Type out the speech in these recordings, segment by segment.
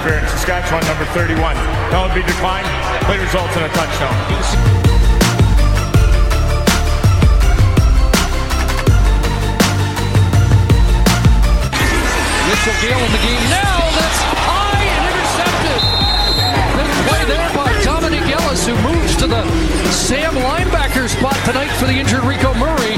here in Saskatchewan, number 31. Penalty declined. Play results in a touchdown. Mitchell Gale in the game now. That's high and intercepted. Big play there by Dominic Ellis, who moves to the Sam linebacker spot tonight for the injured Rico Murray.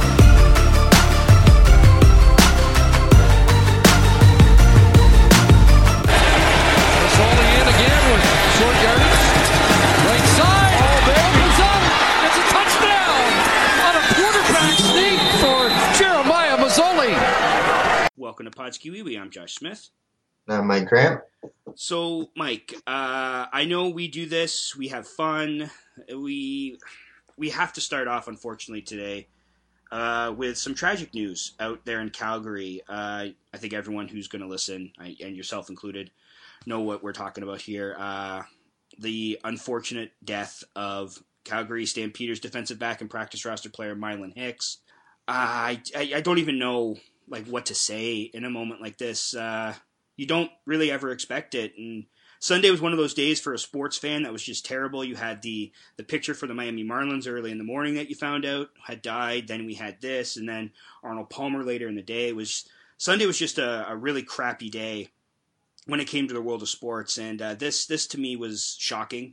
Mazzoli in again with short yardage. Right side. Oh, there goes up. It's a touchdown on a quarterback sneak for Jeremiah Mazzoli. Welcome to Pod's Kiwi. I'm Josh Smith. I'm Mike Grant. So, Mike, I know we do this. We have fun. We have to start off, unfortunately, today with some tragic news out there in Calgary. I think everyone who's going to listen, and yourself included, know what we're talking about here. The unfortunate death of Calgary Stampeders defensive back and practice roster player Mylan Hicks. I don't even know what to say in a moment like this. You don't really ever expect it, and Sunday was one of those days for a sports fan that was just terrible. You had the picture for the Miami Marlins early in the morning that you found out had died. Then we had this, and then Arnold Palmer later in the day. Sunday was just a really crappy day when it came to the world of sports, and this to me was shocking.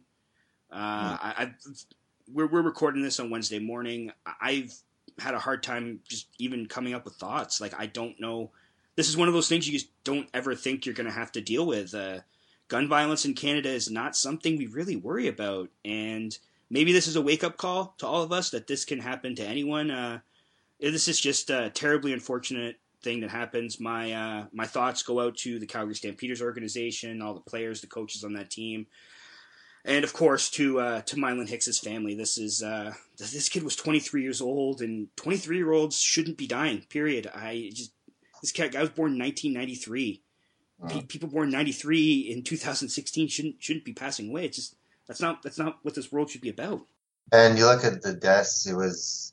We're recording this on Wednesday morning. I've had a hard time just even coming up with thoughts. I don't know. This is one of those things you just don't ever think you're going to have to deal with. Gun violence in Canada is not something we really worry about. And maybe this is a wake-up call to all of us that this can happen to anyone. This is just a terribly unfortunate thing that happens. My thoughts go out to the Calgary Stampeders organization, all the players, the coaches on that team. And of course, to Mylan Hicks' family. This kid was 23 years old, and 23-year-olds shouldn't be dying. Period. This guy was born in 1993. People born in 93 in 2016 shouldn't be passing away. It's just that's not what this world should be about. And you look at the deaths. It was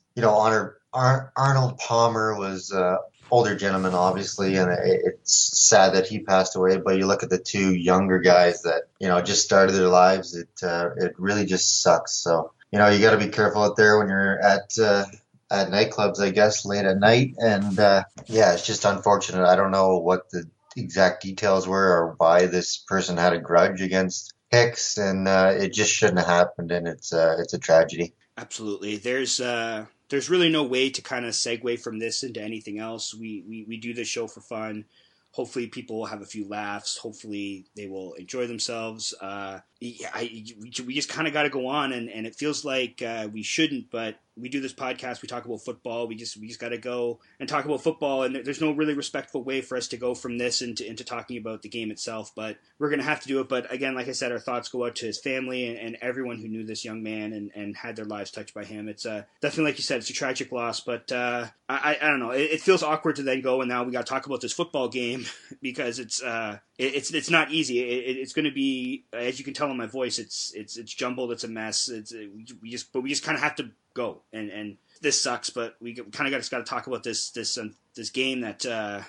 Arnold Palmer was older gentleman, obviously, and it's sad that he passed away. But you look at the two younger guys that just started their lives. It really just sucks. So you got to be careful out there when you're at nightclubs, I guess, late at night. And it's just unfortunate. I don't know what the exact details were or why this person had a grudge against Hicks, and it just shouldn't have happened. And it's a tragedy. Absolutely. There's really no way to kind of segue from this into anything else. We do this show for fun. Hopefully people will have a few laughs. Hopefully they will enjoy themselves. We just kind of got to go on, and it feels like we shouldn't, but we do this podcast. We talk about football. We just got to go and talk about football, and there's no really respectful way for us to go from this into talking about the game itself, but we're going to have to do it. But again, like I said, our thoughts go out to his family and everyone who knew this young man and had their lives touched by him. It's definitely, like you said, it's a tragic loss, but I don't know. It feels awkward to then go and now we got to talk about this football game because it's not easy. It's going to be, as you can tell in my voice, it's jumbled. It's a mess. We just kind of have to go, and this sucks. But we kind of got to talk about this game that.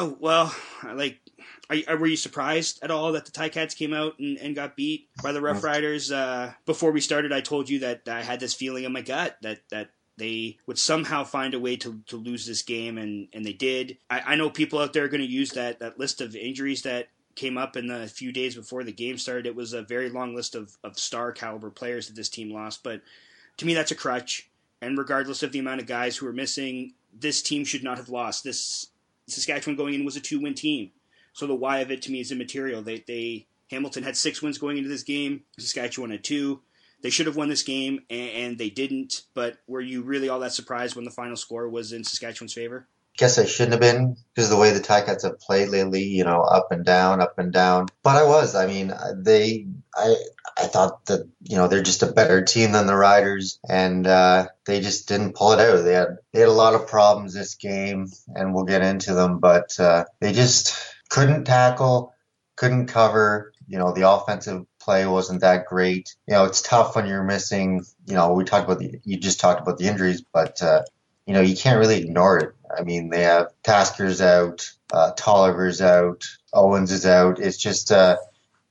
Were you surprised at all that the Ticats came out and got beat by the Rough Riders? Before we started, I told you that I had this feeling in my gut that they would somehow find a way to lose this game, and they did. I know people out there are going to use that list of injuries that came up in the few days before the game started. It was a very long list of star caliber players that this team lost, but to me that's a crutch, and regardless of the amount of guys who were missing, this team should not have lost. This Saskatchewan going in was a 2-win team, so the why of it to me is immaterial. Hamilton had 6 wins going into this game, Saskatchewan had 2. They should have won this game, and they didn't, but were you really all that surprised when the final score was in Saskatchewan's favor? Guess I shouldn't have been, because of the way the Ticats have played lately, up and down. But I was. I mean, I thought that, they're just a better team than the Riders, and they just didn't pull it out. They had a lot of problems this game, and we'll get into them, but they just couldn't tackle, couldn't cover. The offensive play wasn't that great. It's tough when you're missing, you just talked about the injuries, but you can't really ignore it. I mean, they have Tasker's out, Tolliver's out, Owens is out. It's just,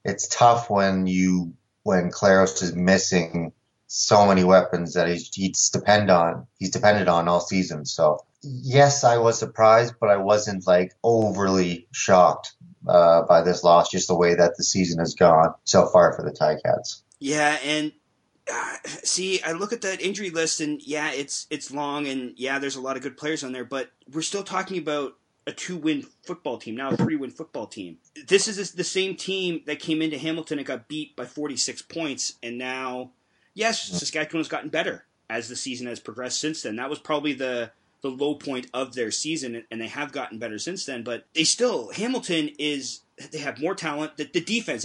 it's tough when Claros is missing so many weapons that he's depended on all season. So yes, I was surprised, but I wasn't like overly shocked by this loss, just the way that the season has gone so far for the Ticats. Yeah, and see, I look at that injury list, and yeah, it's long, and yeah, there's a lot of good players on there, but we're still talking about a 2-win football team, now a 3-win football team. This is the same team that came into Hamilton and got beat by 46 points, and now, yes, Saskatchewan has gotten better as the season has progressed since then. That was probably the low point of their season, and they have gotten better since then, but Hamilton they have more talent. The defense,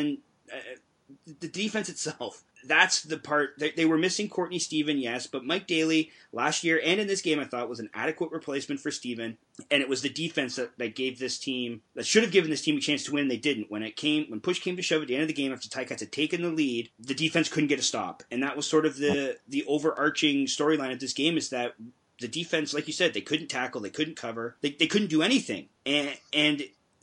the defense itself, that's the part. They were missing Courtney Stephen, yes, but Mike Daly last year and in this game I thought was an adequate replacement for Stephen, and it was the defense that gave this team, that should have given this team a chance to win, and they didn't. When push came to shove at the end of the game after Ticats had taken the lead, the defense couldn't get a stop, and that was sort of the overarching storyline of this game, is that the defense, like you said, they couldn't tackle, they couldn't cover, they couldn't do anything, and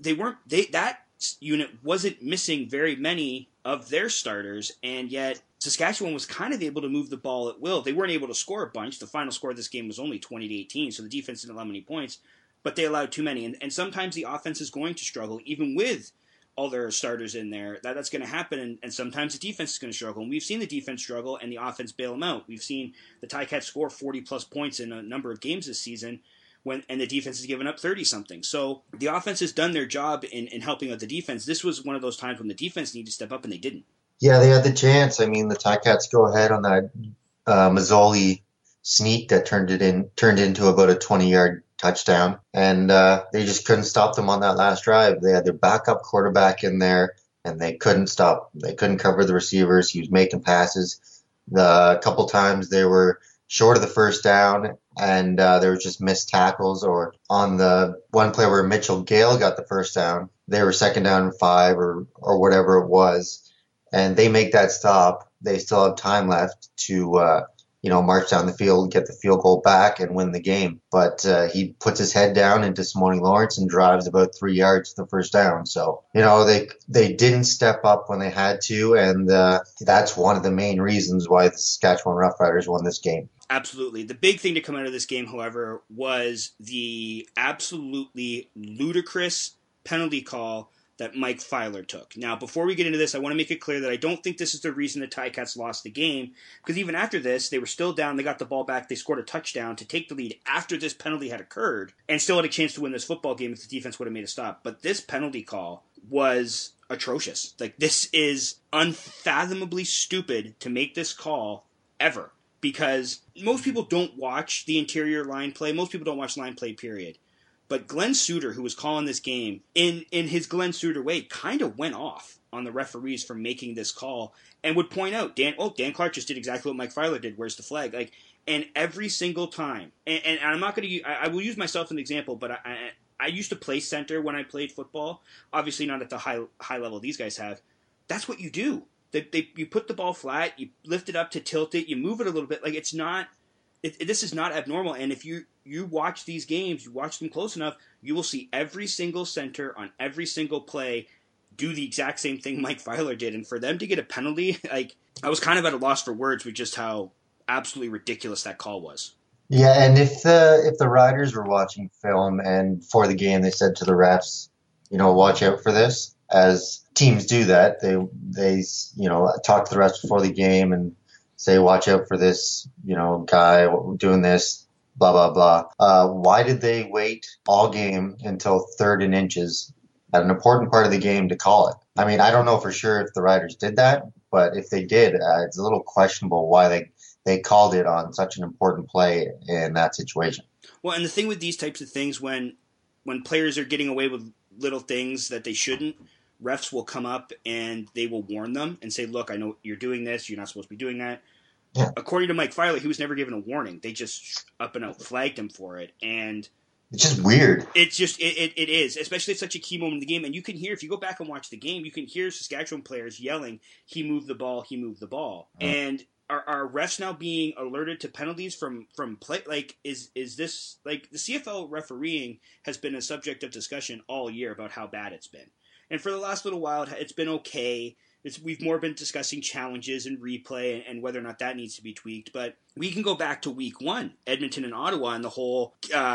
that unit wasn't missing very many of their starters, and yet Saskatchewan was kind of able to move the ball at will. They weren't able to score a bunch. The final score of this game was only 20-18, so the defense didn't allow many points, but they allowed too many. And sometimes the offense is going to struggle, even with all their starters in there. That's going to happen, and sometimes the defense is going to struggle. And we've seen the defense struggle and the offense bail them out. We've seen the Ticats score 40-plus points in a number of games this season, and the defense has given up 30-something. So the offense has done their job in helping out the defense. This was one of those times when the defense needed to step up, and they didn't. Yeah, they had the chance. I mean, the Ticats go ahead on that Mazzoli sneak that turned into about a 20-yard touchdown, and they just couldn't stop them on that last drive. They had their backup quarterback in there, and they couldn't stop. They couldn't cover the receivers. He was making passes. The couple times they were short of the first down, and there were just missed tackles. Or on the one play where Mitchell Gale got the first down, they were second down and 5 or whatever it was, and they make that stop. They still have time left to march down the field, get the field goal back, and win the game. But he puts his head down into Simone Lawrence and drives about 3 yards to the first down. So, they didn't step up when they had to, and that's one of the main reasons why the Saskatchewan Roughriders won this game. Absolutely. The big thing to come out of this game, however, was the absolutely ludicrous penalty call that Mike Filer took. Now, before we get into this, I want to make it clear that I don't think this is the reason the Ticats lost the game, because even after this, they were still down, they got the ball back, they scored a touchdown to take the lead after this penalty had occurred, and still had a chance to win this football game if the defense would have made a stop. But this penalty call was atrocious. Like, this is unfathomably stupid to make this call ever, because most people don't watch the interior line play, most people don't watch line play, period. But Glenn Suter, who was calling this game, in his Glenn Suter way, kind of went off on the referees for making this call, and would point out, Dan Clark just did exactly what Mike Filer did. Where's the flag? Like, and every single time, and I'm not going to. I will use myself as an example, but I used to play center when I played football. Obviously, not at the high level these guys have. That's what you do. You put the ball flat, you lift it up to tilt it, you move it a little bit. Like, it's not. This is not abnormal, and if you watch these games, you watch them close enough, you will see every single center on every single play do the exact same thing Mike Filer did. And for them to get a penalty, like, I was kind of at a loss for words with just how absolutely ridiculous that call was. Yeah, and if the Riders were watching film and for the game they said to the refs, watch out for this, as teams do that, they talk to the refs before the game and say, watch out for this, guy doing this, blah, blah, blah. Why did they wait all game until 3rd and inches at an important part of the game to call it? I mean, I don't know for sure if the Riders did that, but if they did, it's a little questionable why they called it on such an important play in that situation. Well, and the thing with these types of things, when players are getting away with little things that they shouldn't, refs will come up and they will warn them and say, look, I know you're doing this, you're not supposed to be doing that. Yeah. According to Mike Filer, he was never given a warning. They just up and out flagged him for it. And it's just weird. It's just, it is, especially at such a key moment in the game. And you can hear, if you go back and watch the game, you can hear Saskatchewan players yelling, he moved the ball, he moved the ball. Mm. And are refs now being alerted to penalties from play? Like, is this, like, the CFL refereeing has been a subject of discussion all year about how bad it's been. And for the last little while, it's been okay. We've more been discussing challenges and replay and whether or not that needs to be tweaked. But we can go back to week 1, Edmonton and Ottawa, and the whole,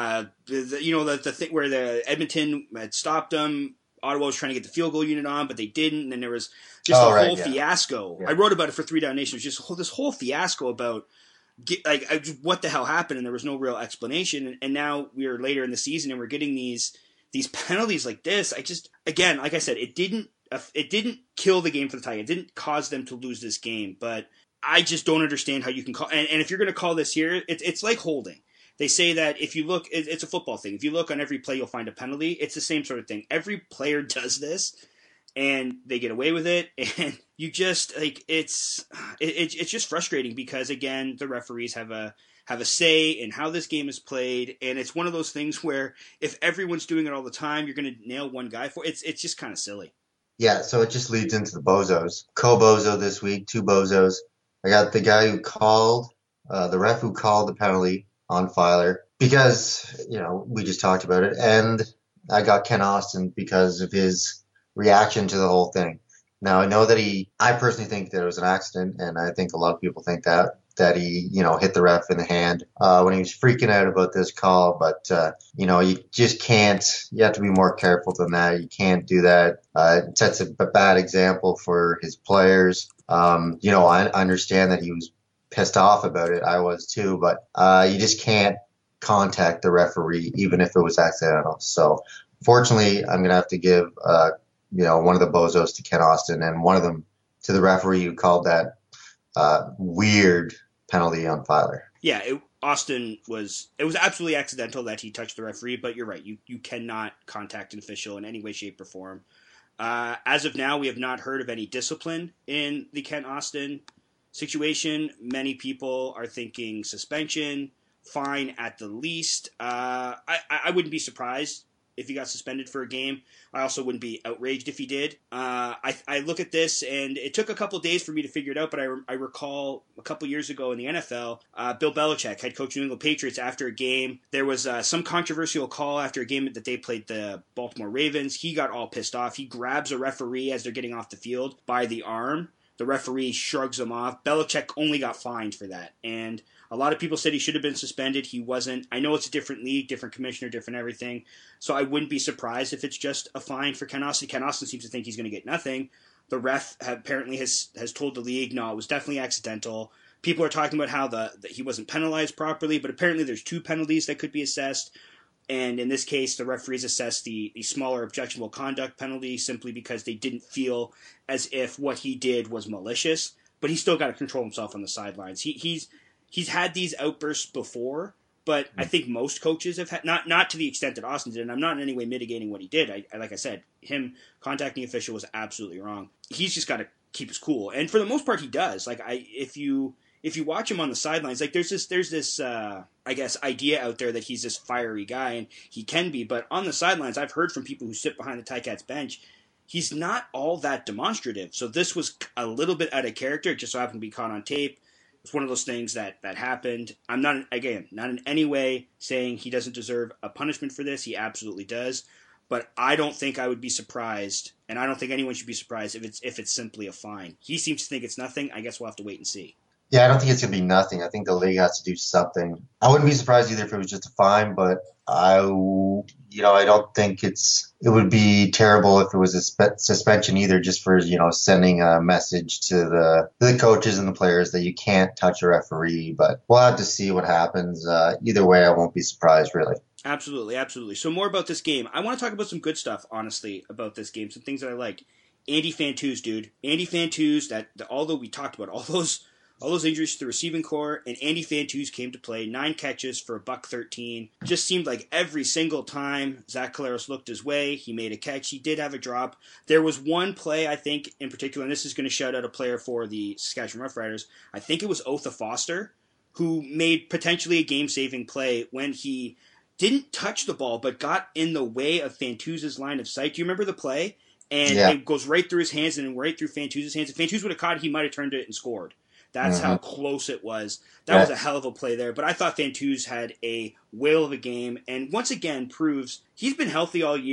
the thing where the Edmonton had stopped them. Ottawa was trying to get the field goal unit on, but they didn't. And then there was just whole fiasco. Yeah. I wrote about it for 3 Down Nation. It was just this whole fiasco about what the hell happened, and there was no real explanation. And now we're later in the season, and we're getting these penalties like this. Again, like I said, it didn't kill the game for the Tigers. It didn't cause them to lose this game, but I just don't understand how you can call. And if you're going to call this here, it's like holding. They say that if you look, it's a football thing. If you look on every play, you'll find a penalty. It's the same sort of thing. Every player does this, and they get away with it. And you just it's just frustrating because again, the referees have a say in how this game is played, and it's one of those things where if everyone's doing it all the time, you're going to nail one guy for it. It's just kind of silly. Yeah, so it just leads into the bozos. Co-bozo this week, 2 bozos. I got the guy who called, the ref who called the penalty on Filer because, we just talked about it. And I got Ken Austin because of his reaction to the whole thing. Now, I know that I personally think that it was an accident, and I think a lot of people think that he, hit the ref in the hand when he was freaking out about this call. But, you just can't, you have to be more careful than that. You can't do that. It sets a bad example for his players. I understand that he was pissed off about it. I was too, but you just can't contact the referee, even if it was accidental. So fortunately, I'm going to have to give, one of the bozos to Ken Austin and one of them to the referee who called that weird penalty on Filer. Yeah, it was absolutely accidental that he touched the referee, but you're right. You cannot contact an official in any way, shape, or form. As of now, we have not heard of any discipline in the Ken Austin situation. Many people are thinking suspension, fine at the least. I wouldn't be surprised if he got suspended for a game. I also wouldn't be outraged if he did. I look at this, and it took a couple days for me to figure it out, but I recall a couple years ago in the NFL, Bill Belichick, head coach of the New England Patriots, after a game, there was some controversial call after a game that they played the Baltimore Ravens. He got all pissed off. He grabs a referee as they're getting off the field by the arm. The referee shrugs him off. Belichick only got fined for that, and a lot of people said he should have been suspended. He wasn't. I know it's a different league, different commissioner, different everything. So I wouldn't be surprised if it's just a fine for Ken Austin. Ken Austin seems to think he's going to get nothing. The ref apparently has told the league, no, it was definitely accidental. People are talking about how that he wasn't penalized properly, but apparently there's 2 penalties that could be assessed. And in this case, the referees assessed the smaller objectionable conduct penalty simply because they didn't feel as if what he did was malicious. But he's still got to control himself on the sidelines. He's had these outbursts before, but I think most coaches have had, not to the extent that Austin did, and I'm not in any way mitigating what he did. I like I said, him contacting the official was absolutely wrong. He's just got to keep his cool. And for the most part, he does. If you watch him on the sidelines, there's this I guess idea out there that he's this fiery guy, and he can be, but on the sidelines, I've heard from people who sit behind the Ticats bench, he's not all that demonstrative. So this was a little bit out of character. It just so happened to be caught on tape. It's one of those things that happened. I'm not in any way saying he doesn't deserve a punishment for this. He absolutely does. But I don't think I would be surprised, and I don't think anyone should be surprised if it's simply a fine. He seems to think it's nothing. I guess we'll have to wait and see. Yeah, I don't think it's going to be nothing. I think the league has to do something. I wouldn't be surprised either if it was just a fine, but I don't think it would be terrible if it was a suspension either, just for, sending a message to the coaches and the players that you can't touch a referee. But we'll have to see what happens. Either way, I won't be surprised, really. Absolutely, absolutely. So more about this game. I want to talk about some good stuff, honestly, about this game, some things that I liked. Andy Fantuz, dude. Andy Fantuz, that although we talked about all those injuries to the receiving core, and Andy Fantuz came to play, 9 catches for $113. Just seemed like every single time Zach Collaros looked his way, he made a catch. He did have a drop. There was one play, I think, in particular, and this is going to shout out a player for the Saskatchewan Roughriders. I think it was Otha Foster, who made potentially a game-saving play when he didn't touch the ball, but got in the way of Fantuz's line of sight. Do you remember the play? And It goes right through his hands and right through Fantuz's hands. If Fantuz would have caught it, he might have turned it and scored. That's how close it was. That was a hell of a play there. But I thought Fantuz had a whale of a game, and once again proves he's been healthy all year.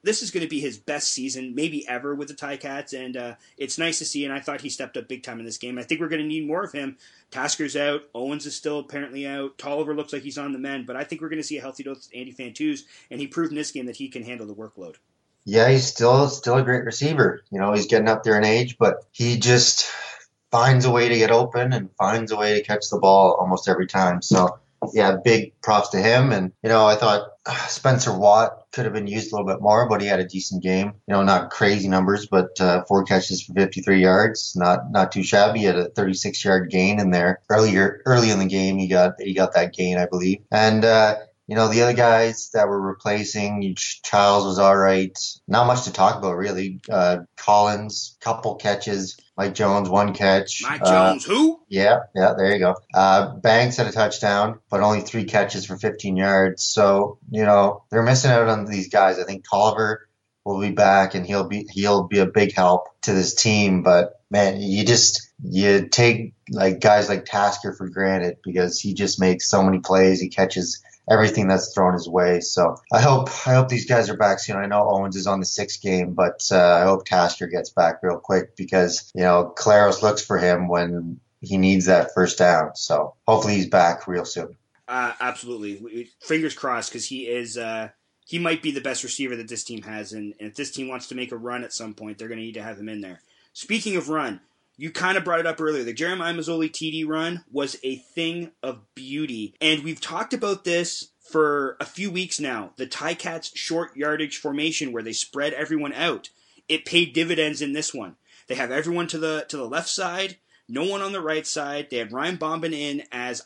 this is going to be his best season, maybe ever, with the Ticats, and it's nice to see, and I thought he stepped up big time in this game. I think we're going to need more of him. Tasker's out. Owens is still apparently out. Tolliver looks like he's on the mend, but I think we're going to see a healthy dose of Andy Fantuz, and he proved in this game that he can handle the workload. Yeah, he's still a great receiver. He's getting up there in age, but he just finds a way to get open and finds a way to catch the ball almost every time. So, yeah, big props to him. And, I thought Spencer Watt could have been used a little bit more, but he had a decent game. Not crazy numbers, but 4 catches for 53 yards. Not too shabby. He had a 36-yard gain in there. Early in the game, he got that gain, I believe. And, the other guys that were replacing, Childs was all right. Not much to talk about, really. Collins, couple catches. Mike Jones, 1 catch. Mike Jones, who? Yeah, there you go. Banks had a touchdown, but only 3 catches for 15 yards. So, they're missing out on these guys. I think Tolliver will be back, and he'll be a big help to this team. But, man, you take guys like Tasker for granted because he just makes so many plays. He catches everything that's thrown his way. So I hope these guys are back soon. I know Owens is on the 6th game, but I hope Tasker gets back real quick because, Claros looks for him when he needs that first down. So hopefully he's back real soon. Absolutely. Fingers crossed, because he might be the best receiver that this team has. And if this team wants to make a run at some point, they're going to need to have him in there. Speaking of run, you kind of brought it up earlier. The Jeremiah Masoli TD run was a thing of beauty. And we've talked about this for a few weeks now. The Ticats short yardage formation where they spread everyone out. It paid dividends in this one. They have everyone to the left side, no one on the right side. They had Ryan Bombin in as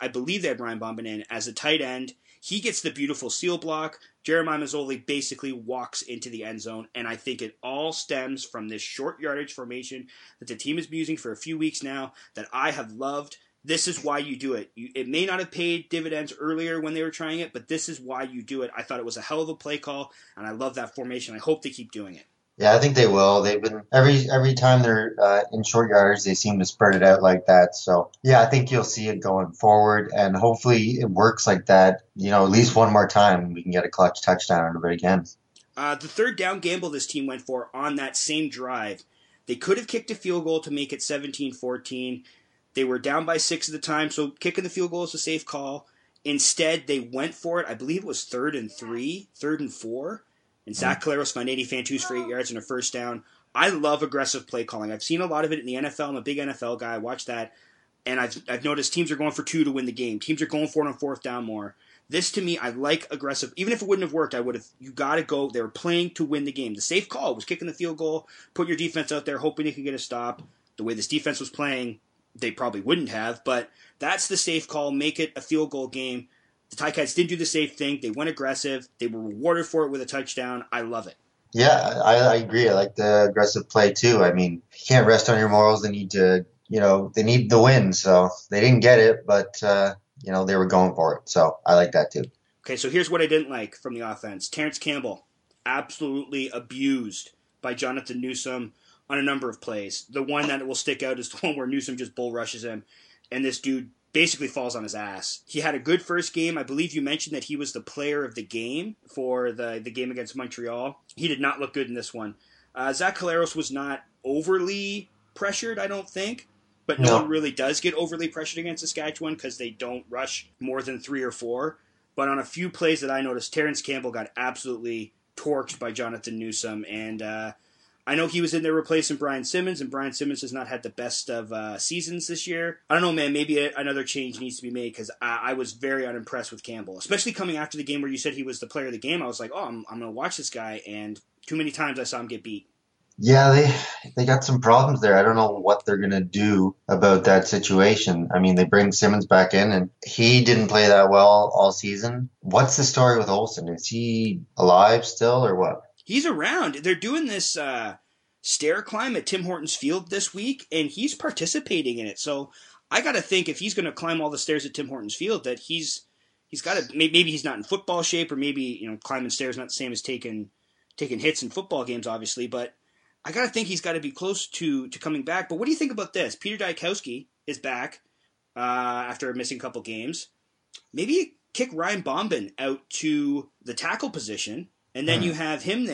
a tight end. He gets the beautiful seal block. Jeremiah Masoli basically walks into the end zone, and I think it all stems from this short yardage formation that the team has been using for a few weeks now that I have loved. This is why you do it. It may not have paid dividends earlier when they were trying it, but this is why you do it. I thought it was a hell of a play call, and I love that formation. I hope they keep doing it. Yeah, I think they will. They've been every time they're in short yardage, they seem to spread it out like that. So yeah, I think you'll see it going forward, and hopefully it works like that. At least one more time, we can get a clutch touchdown out of it again. The third down gamble this team went for on that same drive, they could have kicked a field goal to make it 17-14. They were down by 6 at the time, so kicking the field goal is a safe call. Instead, they went for it. I believe it was 3rd and 4. And Zach Claros found Andy Fantuz for 8 yards and a first down. I love aggressive play calling. I've seen a lot of it in the NFL. I'm a big NFL guy. I watch that. And I've noticed teams are going for 2 to win the game. Teams are going for it on 4th down more. This, to me, I like aggressive. Even if it wouldn't have worked, you got to go. They were playing to win the game. The safe call was kicking the field goal, put your defense out there, hoping they could get a stop. The way this defense was playing, they probably wouldn't have. But that's the safe call. Make it a field goal game. The Ticats did do the safe thing. They went aggressive. They were rewarded for it with a touchdown. I love it. Yeah, I agree. I like the aggressive play too. I mean, you can't rest on your morals. They need to, they need the win. So they didn't get it, but, they were going for it. So I like that too. Okay, so here's what I didn't like from the offense. Terrence Campbell, absolutely abused by Jonathan Newsom on a number of plays. The one that will stick out is the one where Newsom just bull rushes him, and this dude basically falls on his ass. He had a good first game. I believe you mentioned that he was the player of the game for the game against Montreal. He did not look good in this one. Zach Claros was not overly pressured, I don't think, but no one really does get overly pressured against Saskatchewan because they don't rush more than 3 or 4. But on a few plays that I noticed, Terrence Campbell got absolutely torched by Jonathan Newsom, and I know he was in there replacing Brian Simmons, and Brian Simmons has not had the best of seasons this year. I don't know, man. Maybe another change needs to be made because I was very unimpressed with Campbell, especially coming after the game where you said he was the player of the game. I was like, I'm going to watch this guy, and too many times I saw him get beat. Yeah, they got some problems there. I don't know what they're going to do about that situation. I mean, they bring Simmons back in, and he didn't play that well all season. What's the story with Olsen? Is he alive still or what? He's around. They're doing this stair climb at Tim Hortons Field this week, and he's participating in it. So I got to think if he's going to climb all the stairs at Tim Hortons Field, that he's got to. Maybe he's not in football shape, or maybe climbing stairs not the same as taking hits in football games, obviously. But I got to think he's got to be close to coming back. But what do you think about this? Peter Dykowski is back after missing a couple games. Maybe kick Ryan Bombin out to the tackle position. And then you have him there,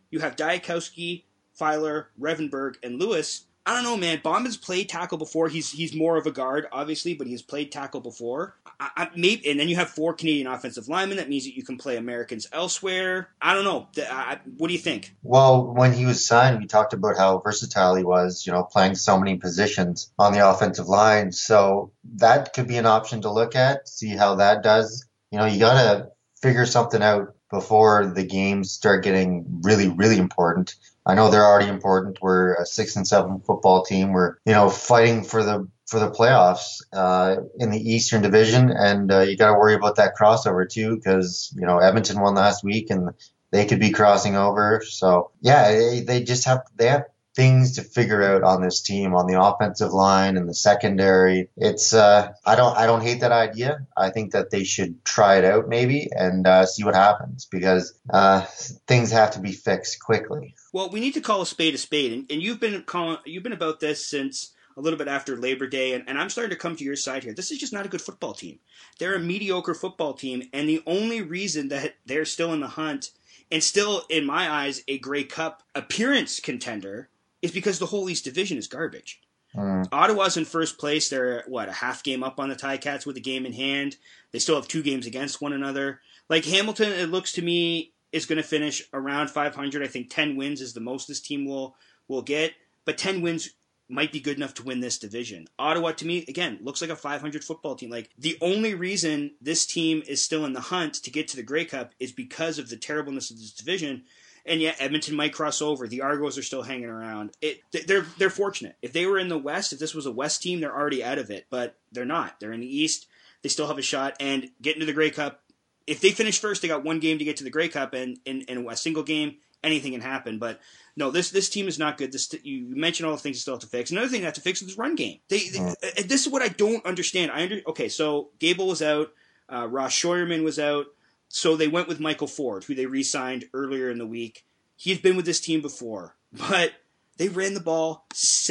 You have Diakowski, Filer, Revenberg, and Lewis. I don't know, man. Bauman's played tackle before. He's more of a guard, obviously, but he's played tackle before. Maybe, and then you have 4 Canadian offensive linemen. That means that you can play Americans elsewhere. I don't know. What do you think? Well, when he was signed, we talked about how versatile he was, playing so many positions on the offensive line. So that could be an option to look at, see how that does. You got to figure something out before the games start getting really, really important. I know they're already important. We're a 6-7 football team. We're, fighting for the playoffs in the Eastern Division, and you got to worry about that crossover too, because Edmonton won last week, and they could be crossing over. So yeah, they have things to figure out on this team, on the offensive line and the secondary. It's I don't hate that idea. I think that they should try it out maybe and see what happens, because things have to be fixed quickly. Well, we need to call a spade, and you've been about this since a little bit after Labor Day, and I'm starting to come to your side here. This is just not a good football team. They're a mediocre football team, and the only reason that they're still in the hunt and still, in my eyes, a Grey Cup appearance contender is because the whole East Division is garbage. Ottawa's in first place. They're, a half game up on the Ticats with a game in hand. They still have 2 games against one another. Like Hamilton, it looks to me, is going to finish around 500. I think 10 wins is the most this team will get. But 10 wins might be good enough to win this division. Ottawa, to me, again, looks like a 500 football team. Like, the only reason this team is still in the hunt to get to the Grey Cup is because of the terribleness of this division. And yet, Edmonton might cross over. The Argos are still hanging around. They're fortunate. If they were in the West, if this was a West team, they're already out of it. But they're not. They're in the East. They still have a shot. And getting to the Grey Cup, if they finish first, they got 1 game to get to the Grey Cup. And in a single game, anything can happen. But no, this team is not good. You mentioned all the things they still have to fix. Another thing they have to fix is this run game. This is what I don't understand. Okay, so Gable was out. Ross Scheuerman was out. So they went with Michael Ford, who they re-signed earlier in the week. He had been with this team before, but they ran the ball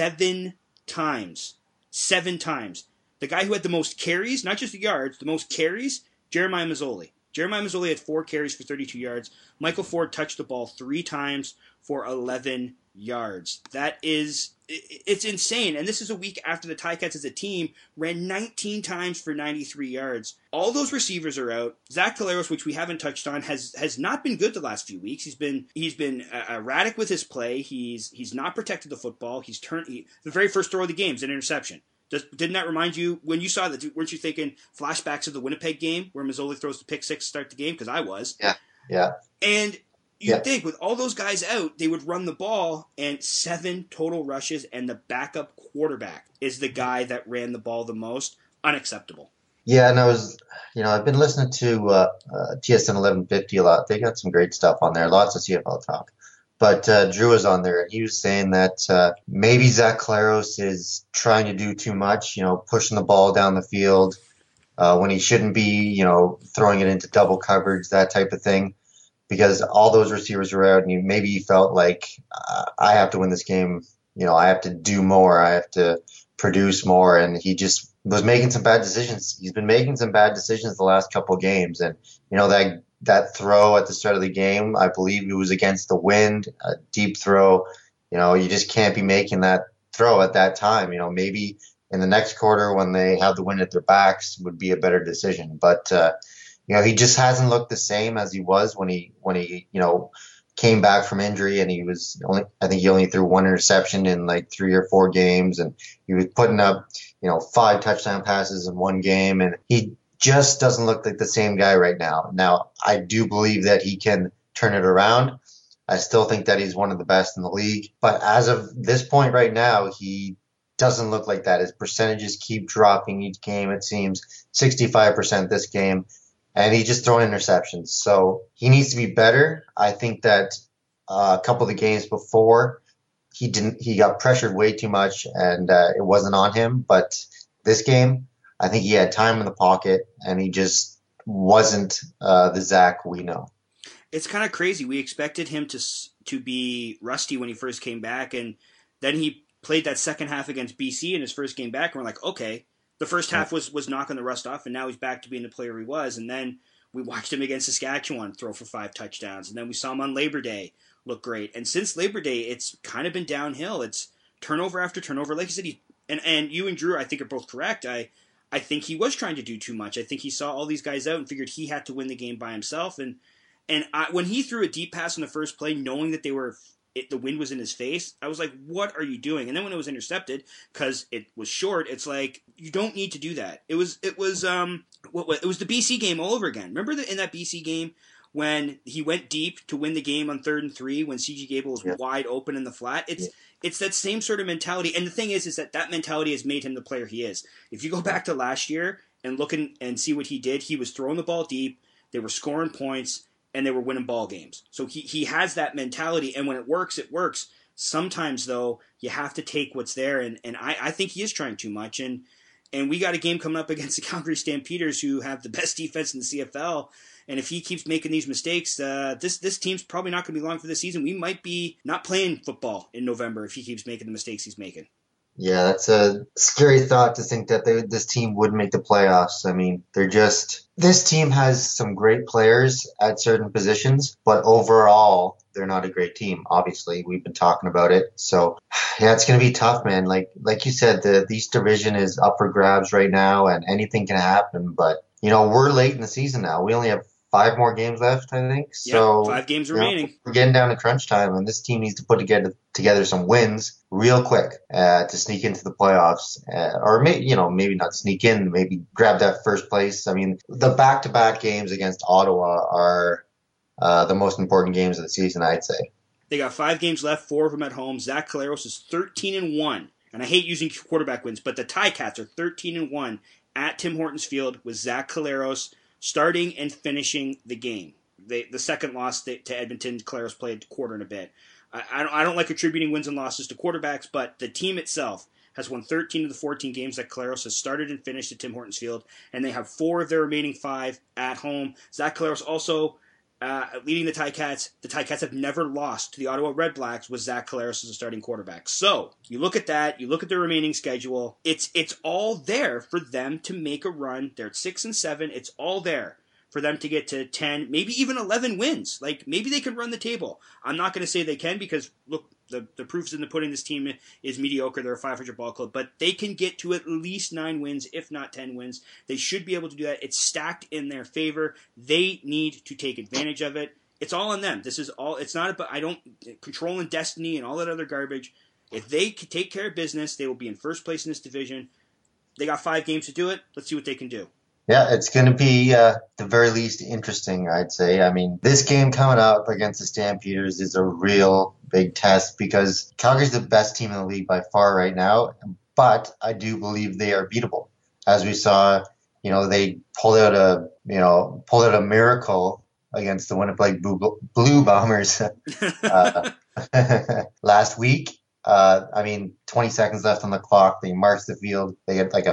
7 times. 7 times. The guy who had the most carries, not just the yards, the most carries, Jeremiah Mazzoli. Jeremiah Mazzoli had 4 carries for 32 yards. Michael Ford touched the ball 3 times for 11 yards. It's insane. And this is a week after the Ticats as a team ran 19 times for 93 yards. All those receivers are out. Zach Collaros, which we haven't touched on, has not been good the last few weeks. He's been erratic with his play. He's not protected the football. The very first throw of the game is an interception. Didn't that remind you, when you saw that, weren't you thinking flashbacks of the Winnipeg game where Mazzoli throws the pick 6 to start the game? Because I was. Yeah. And you'd think with all those guys out, they would run the ball, and 7 total rushes, and the backup quarterback is the guy that ran the ball the most. Unacceptable. Yeah, and I've been listening to TSN 1150 a lot. They got some great stuff on there, lots of CFL talk. But Drew was on there, and he was saying that maybe Zach Collaros is trying to do too much, pushing the ball down the field when he shouldn't be, throwing it into double coverage, that type of thing, because all those receivers were out, and maybe he felt like, I have to win this game, I have to do more, I have to produce more, and he just was making some bad decisions. He's been making some bad decisions the last couple of games, and, that throw at the start of the game, I believe it was against the wind, a deep throw. You just can't be making that throw at that time. Maybe in the next quarter when they have the wind at their backs would be a better decision. But, he just hasn't looked the same as he was when he came back from injury, and I think he only threw 1 interception in like 3 or 4 games, and he was putting up, 5 touchdown passes in 1 game, and he just doesn't look like the same guy right now. Now, I do believe that he can turn it around. I still think that he's one of the best in the league. But as of this point right now, he doesn't look like that. His percentages keep dropping each game, it seems. 65% this game. And he's just throwing interceptions. So he needs to be better. I think that a couple of the games before, he got pressured way too much, and it wasn't on him. But this game, I think he had time in the pocket, and he just wasn't the Zach we know. It's kind of crazy. We expected him to be rusty when he first came back, and then he played that second half against BC in his first game back, and we're like, okay, the first half was knocking the rust off, and now he's back to being the player he was. And then we watched him against Saskatchewan throw for 5 touchdowns, and then we saw him on Labor Day look great. And since Labor Day, it's kind of been downhill. It's turnover after turnover. Like you said, and you and Drew, I think, are both correct. I think he was trying to do too much. I think he saw all these guys out and figured he had to win the game by himself. And when he threw a deep pass in the first play, knowing that the wind was in his face, I was like, what are you doing? And then when it was intercepted, because it was short, it's like, you don't need to do that. It was the BC game all over again. Remember in that BC game when he went deep to win the game on 3rd and 3 when CG Gable was wide open in the flat? It's that same sort of mentality. And the thing is that mentality has made him the player he is. If you go back to last year and look and see what he did, he was throwing the ball deep, they were scoring points, and they were winning ball games. So he has that mentality, and when it works, it works. Sometimes, though, you have to take what's there, and I think he is trying too much. And we got a game coming up against the Calgary Stampeders, who have the best defense in the CFL, and if he keeps making these mistakes, this team's probably not going to be long for the season. We might be not playing football in November if he keeps making the mistakes he's making. Yeah, that's a scary thought to think that this team would make the playoffs. I mean, this team has some great players at certain positions, but overall, they're not a great team. Obviously, we've been talking about it. So, yeah, it's going to be tough, man. Like you said, the East Division is up for grabs right now, and anything can happen. But, we're late in the season now. We only have 5 more games left, I think. So 5 games remaining. We're getting down to crunch time, and this team needs to put together some wins real quick to sneak into the playoffs, or maybe not sneak in, maybe grab that first place. I mean, the back-to-back games against Ottawa are the most important games of the season, I'd say. They got 5 games left, 4 of them at home. Zach Collaros is 13-1, and I hate using quarterback wins, but the Ticats are 13-1 at Tim Hortons Field with Zach Collaros starting and finishing the game. The second loss to Edmonton, Collaros played quarter and a bit. I don't like attributing wins and losses to quarterbacks, but the team itself has won 13 of the 14 games that Collaros has started and finished at Tim Hortons Field, and they have 4 of their remaining 5 at home. Zach Collaros also leading the Ticats. The Ticats have never lost to the Ottawa Redblacks with Zach Collaros as a starting quarterback. So you look at that, you look at their remaining schedule. It's all there for them to make a run. They're at 6-7. It's all there for them to get to 10, maybe even 11 wins. Like, maybe they can run the table. I'm not going to say they can because, look, the proof's in the pudding. This team is mediocre. They're a 500 ball club. But they can get to at least 9 wins, if not 10 wins. They should be able to do that. It's stacked in their favor. They need to take advantage of it. It's all on them. This is all. It's not about controlling destiny and all that other garbage. If they can take care of business, they will be in first place in this division. They got 5 games to do it. Let's see what they can do. Yeah, it's going to be, the very least, interesting, I'd say. I mean, this game coming up against the Stampeders is a real big test because Calgary's the best team in the league by far right now, but I do believe they are beatable. As we saw, they pulled out a miracle against the Winnipeg Blue Bombers last week. 20 seconds left on the clock. They marched the field. They get like a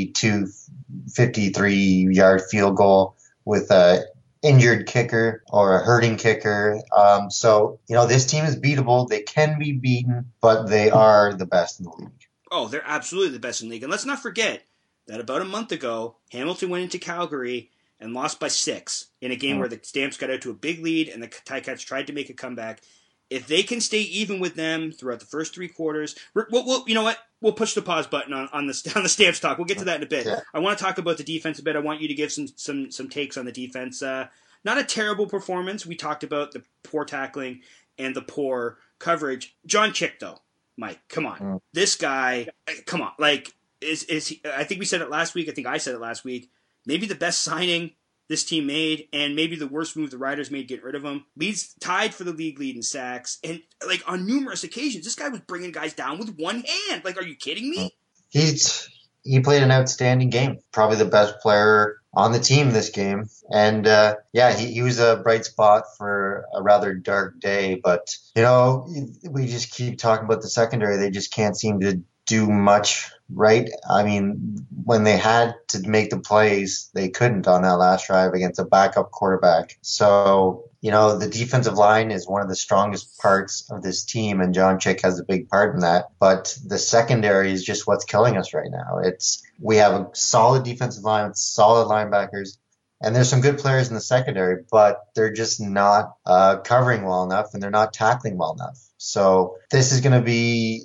53-yard field goal with a injured kicker or a hurting kicker. This team is beatable. They can be beaten, but they are the best in the league. Oh, they're absolutely the best in the league. And let's not forget that about a month ago, Hamilton went into Calgary and lost by 6 in a game where the Stamps got out to a big lead and the Ticats tried to make a comeback. If they can stay even with them throughout the first 3 quarters, you know what? We'll push the pause button on the Stamps talk. We'll get to that in a bit. Yeah. I want to talk about the defense a bit. I want you to give some takes on the defense. Not a terrible performance. We talked about the poor tackling and the poor coverage. John Chick, though, Mike, come on. This guy, come on. Like, is he, I think we said it last week. I think I said it last week. Maybe the best signing this team made, and maybe the worst move the Riders made getting rid of him. Leads tied for the league lead in sacks, and on numerous occasions, this guy was bringing guys down with one hand. Are you kidding me? He played an outstanding game. Probably the best player on the team this game, and he was a bright spot for a rather dark day. But we just keep talking about the secondary. They just can't seem to do much right. I mean, when they had to make the plays, they couldn't on that last drive against a backup quarterback. So, the defensive line is one of the strongest parts of this team, and John Chick has a big part in that. But the secondary is just what's killing us right now. We have a solid defensive line with solid linebackers, And there's some good players in the secondary, but they're just not covering well enough and they're not tackling well enough. So this is going to be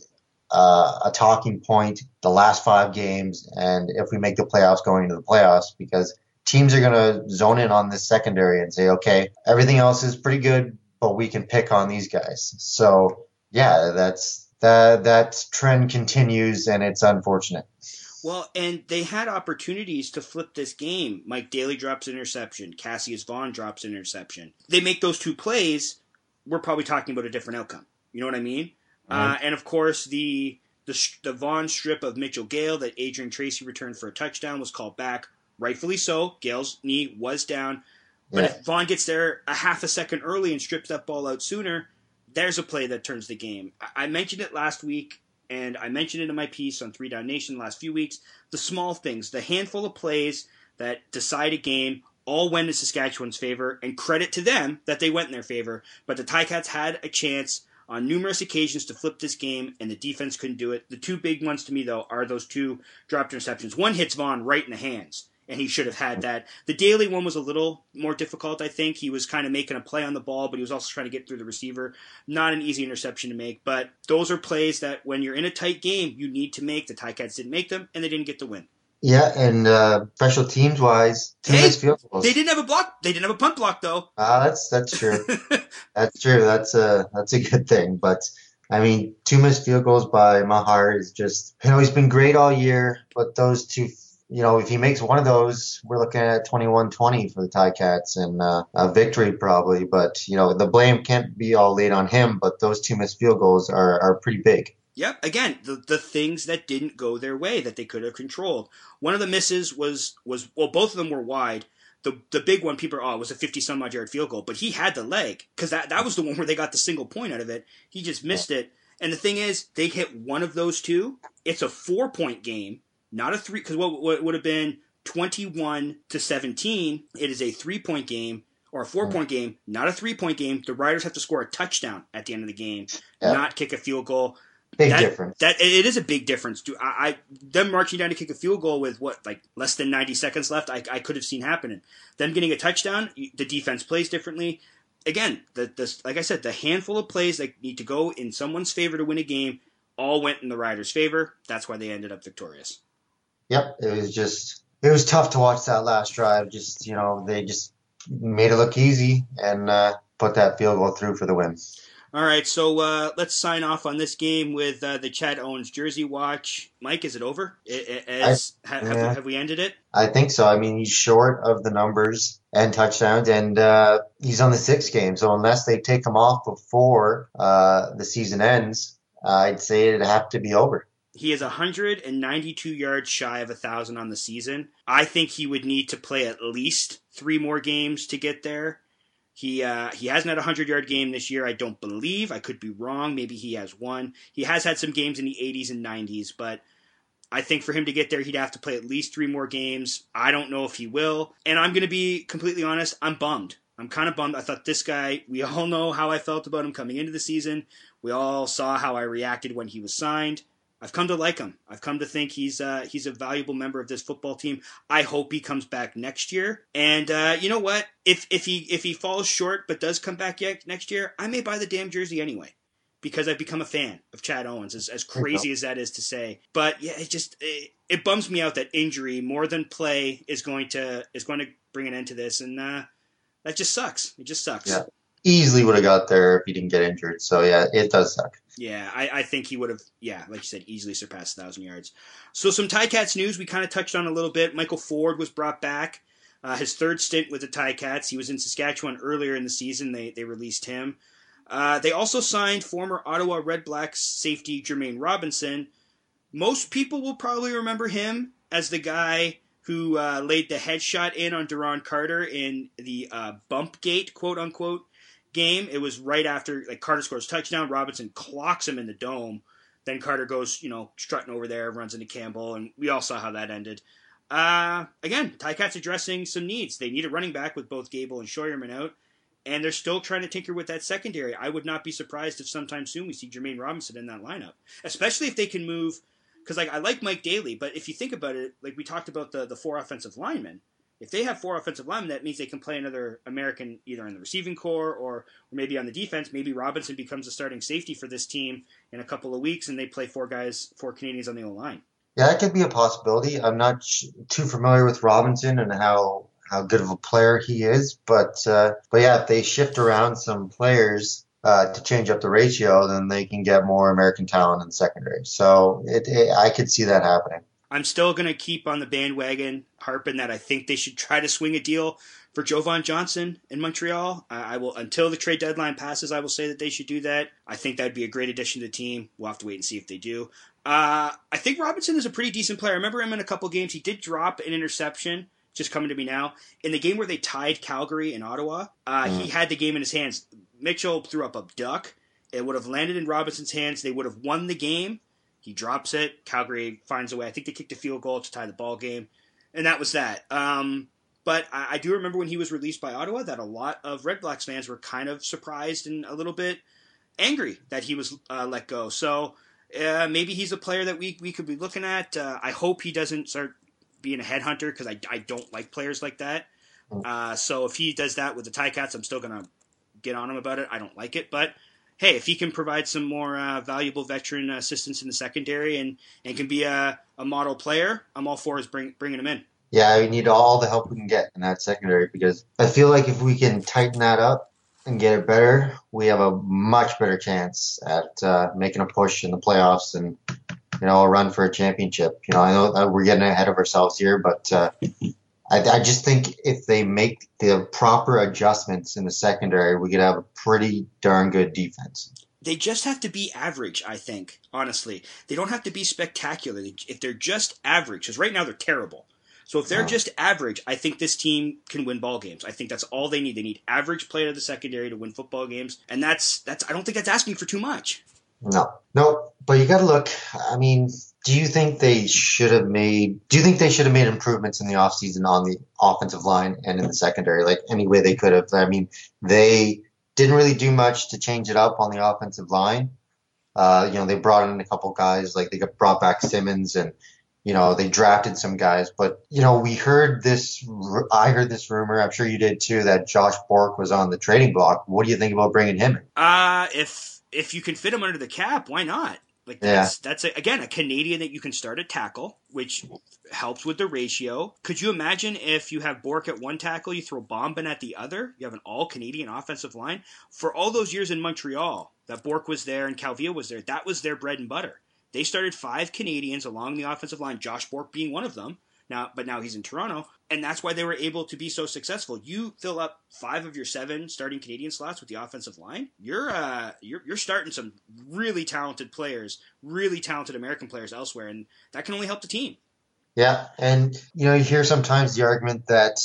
a talking point the last 5 games, and if we make the playoffs going into the playoffs, because teams are going to zone in on this secondary and say, okay, everything else is pretty good, but we can pick on these guys. So yeah, that trend continues, and it's unfortunate. Well, and they had opportunities to flip this game. Mike Daly drops an interception. Cassius Vaughn drops an interception. They make those 2 plays, we're probably talking about a different outcome. You know what I mean? Mm-hmm. And of course, the Vaughn strip of Mitchell Gale that Adrian Tracy returned for a touchdown was called back. Rightfully so. Gale's knee was down. But if Vaughn gets there a half a second early and strips that ball out sooner, there's a play that turns the game. I mentioned it last week, and I mentioned it in my piece on 3 Down Nation the last few weeks. The small things, the handful of plays that decide a game, all went in Saskatchewan's favor, and credit to them that they went in their favor. But the Ticats had a chance on numerous occasions to flip this game, and the defense couldn't do it. The 2 big ones to me, though, are those 2 dropped interceptions. One hits Vaughn right in the hands, and he should have had that. The Daly one was a little more difficult, I think. He was kind of making a play on the ball, but he was also trying to get through the receiver. Not an easy interception to make, but those are plays that when you're in a tight game, you need to make. The Ticats didn't make them, and they didn't get the win. Yeah, and special teams wise, 2 missed field goals. They didn't have a block. They didn't have a punt block, though. That's true. That's true. That's a good thing. But I mean, 2 missed field goals by Mahar is just, he's been great all year. But those 2, if he makes one of those, we're looking at 21-20 for the Ticats and a victory probably. But the blame can't be all laid on him. But those 2 missed field goals are pretty big. Yep. Again, the things that didn't go their way that they could have controlled. One of the misses was both of them were wide. The big one, people it was a 50-some-odd yard field goal, but he had the leg because that was the one where they got the single point out of it. He just missed it. And the thing is, they hit one of those 2. It's a 4-point game, not a 3. Because what would have been 21-17, it is a 3-point game. Or a 4-point game, not a 3-point game. The Riders have to score a touchdown at the end of the game, not kick a field goal. Big difference. It is a big difference. Them marching down to kick a field goal with less than 90 seconds left, I could have seen happening. Them getting a touchdown, the defense plays differently. Again, like I said, the handful of plays that need to go in someone's favor to win a game all went in the Riders' favor. That's why they ended up victorious. Yep, it was tough to watch that last drive. Just they just made it look easy and put that field goal through for the win. All right, so let's sign off on this game with the Chad Owens jersey watch. Mike, is it over? Have we ended it? I think so. I mean, he's short of the numbers and touchdowns, and he's on the 6th game. So unless they take him off before the season ends, I'd say it'd have to be over. He is 192 yards shy of 1,000 on the season. I think he would need to play at least 3 more games to get there. He hasn't had a 100-yard game this year, I don't believe. I could be wrong. Maybe he has one. He has had some games in the 80s and 90s, but I think for him to get there, he'd have to play at least 3 more games. I don't know if he will. And I'm going to be completely honest, I'm bummed. I'm kind of bummed. I thought this guy, we all know how I felt about him coming into the season. We all saw how I reacted when he was signed. I've come to like him. I've come to think he's a valuable member of this football team. I hope he comes back next year. And you know what? If he falls short but does come back next year, I may buy the damn jersey anyway because I've become a fan of Chad Owens. As crazy as that is to say, but yeah, it bums me out that injury more than play is going to bring an end to this, and that just sucks. It just sucks. Yeah. Easily would have got there if he didn't get injured. So, yeah, it does suck. Yeah, I think he would have, like you said, easily surpassed 1,000 yards. So some Ticats news we kind of touched on a little bit. Michael Ford was brought back. His 3rd stint with the Ticats. He was in Saskatchewan earlier in the season. They released him. They also signed former Ottawa Redblacks safety Jermaine Robinson. Most people will probably remember him as the guy who laid the headshot in on Duron Carter in the bump gate, quote-unquote, game. It was right after Carter scores touchdown. Robinson clocks him in the dome. Then Carter goes, strutting over there, runs into Campbell, and we all saw how that ended. Again, Ticats addressing some needs. They need a running back with both Gable and Scheuerman out, and they're still trying to tinker with that secondary. I would not be surprised if sometime soon we see Jermaine Robinson in that lineup, especially if they can move. Because I like Mike Daly, but if you think about it, we talked about the 4 offensive linemen. If they have 4 offensive linemen, that means they can play another American either in the receiving core or maybe on the defense. Maybe Robinson becomes a starting safety for this team in a couple of weeks, and they play 4 Canadians on the O-line. Yeah, that could be a possibility. I'm not too familiar with Robinson and how good of a player he is, but yeah, if they shift around some players to change up the ratio, then they can get more American talent in the secondary. So I could see that happening. I'm still going to keep on the bandwagon harping that I think they should try to swing a deal for Jovan Johnson in Montreal. I will, until the trade deadline passes, I will say that they should do that. I think that'd be a great addition to the team. We'll have to wait and see if they do. I think Robinson is a pretty decent player. I remember him in a couple games. He did drop an interception, just coming to me now. In the game where they tied Calgary and Ottawa, he had the game in his hands. Mitchell threw up a duck. It would have landed in Robinson's hands. They would have won the game. He drops it. Calgary finds a way. I think they kicked a field goal to tie the ball game. And that was that. But I do remember when he was released by Ottawa that a lot of Red Blacks fans were kind of surprised and a little bit angry that he was let go. So maybe he's a player that we could be looking at. I hope he doesn't start being a headhunter because I don't like players like that. So if he does that with the Ticats, I'm still going to get on him about it. I don't like it. But hey, if he can provide some more valuable veteran assistance in the secondary and can be a model player, I'm all for bringing him in. Yeah, we need all the help we can get in that secondary because I feel like if we can tighten that up and get it better, we have a much better chance at making a push in the playoffs and, a run for a championship. I know that we're getting ahead of ourselves here, but I just think if they make the proper adjustments in the secondary, we could have a pretty darn good defense. They just have to be average, I think, honestly. They don't have to be spectacular. If they're just average, because right now they're terrible. So if they're just average, I think this team can win ball games. I think that's all they need. They need average play to the secondary to win football games. And that's I don't think that's asking for too much. No, but you got to look. I mean, do you think they should have made improvements in the offseason on the offensive line and in the secondary, like any way they could have? I mean, they didn't really do much to change it up on the offensive line. They brought in a couple guys, like they brought back Simmons and, they drafted some guys. But, I heard this rumor, I'm sure you did too, that Josh Bork was on the trading block. What do you think about bringing him in? If you can fit him under the cap, why not? That's again a Canadian that you can start at tackle, which helps with the ratio. Could you imagine if you have Bork at one tackle, you throw Bombin at the other? You have an all-Canadian offensive line. For all those years in Montreal, that Bork was there and Calvillo was there, that was their bread and butter. They started 5 Canadians along the offensive line, Josh Bork being one of them. But now he's in Toronto, and that's why they were able to be so successful. You fill up 5 of your 7 starting Canadian slots with the offensive line. You're starting some really talented players, really talented American players elsewhere, and that can only help the team. Yeah, and you hear sometimes the argument that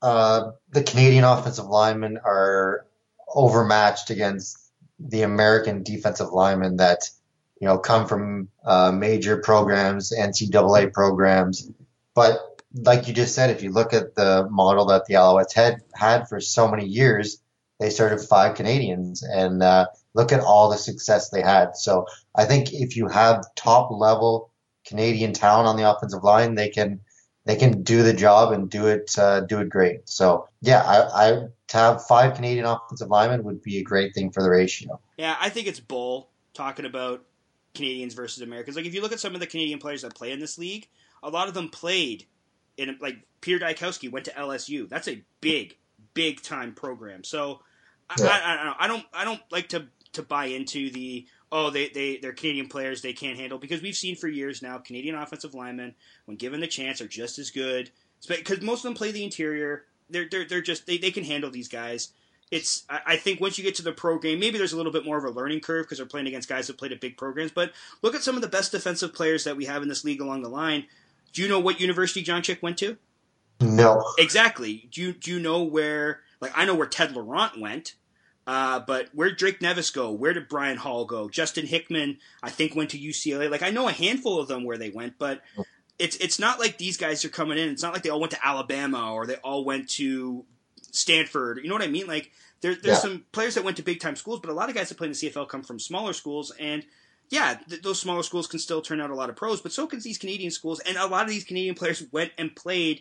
the Canadian offensive linemen are overmatched against the American defensive linemen that come from major programs, NCAA programs. But like you just said, if you look at the model that the Alouettes had for so many years, they started 5 Canadians and look at all the success they had. So I think if you have top level Canadian talent on the offensive line, they can do the job and do it great. So yeah, I to have 5 Canadian offensive linemen would be a great thing for the ratio. Yeah, I think it's bull talking about Canadians versus Americans. Like if you look at some of the Canadian players that play in this league, a lot of them played in, like Peter Dykowski went to LSU. That's a big time program. So yeah. I don't like to buy into the they're Canadian players they can't handle, because we've seen for years now Canadian offensive linemen, when given the chance, are just as good. Because most of them play the interior. They're just they can handle these guys. I think once you get to the pro game, maybe there's a little bit more of a learning curve because they're playing against guys that played at big programs. But look at some of the best defensive players that we have in this league along the line. Do you know what university John Chick went to? No. Exactly. Do you know where? Like, I know where Ted Laurent went, but where did Drake Nevis go? Where did Brian Hall go? Justin Hickman, I think, went to UCLA. Like, I know a handful of them where they went, but it's not like these guys are coming in. It's not like they all went to Alabama or they all went to Stanford. You know what I mean? Like, there's some players that went to big time schools, but a lot of guys that play in the CFL come from smaller schools, and yeah, those smaller schools can still turn out a lot of pros, but so can these Canadian schools, and a lot of these Canadian players went and played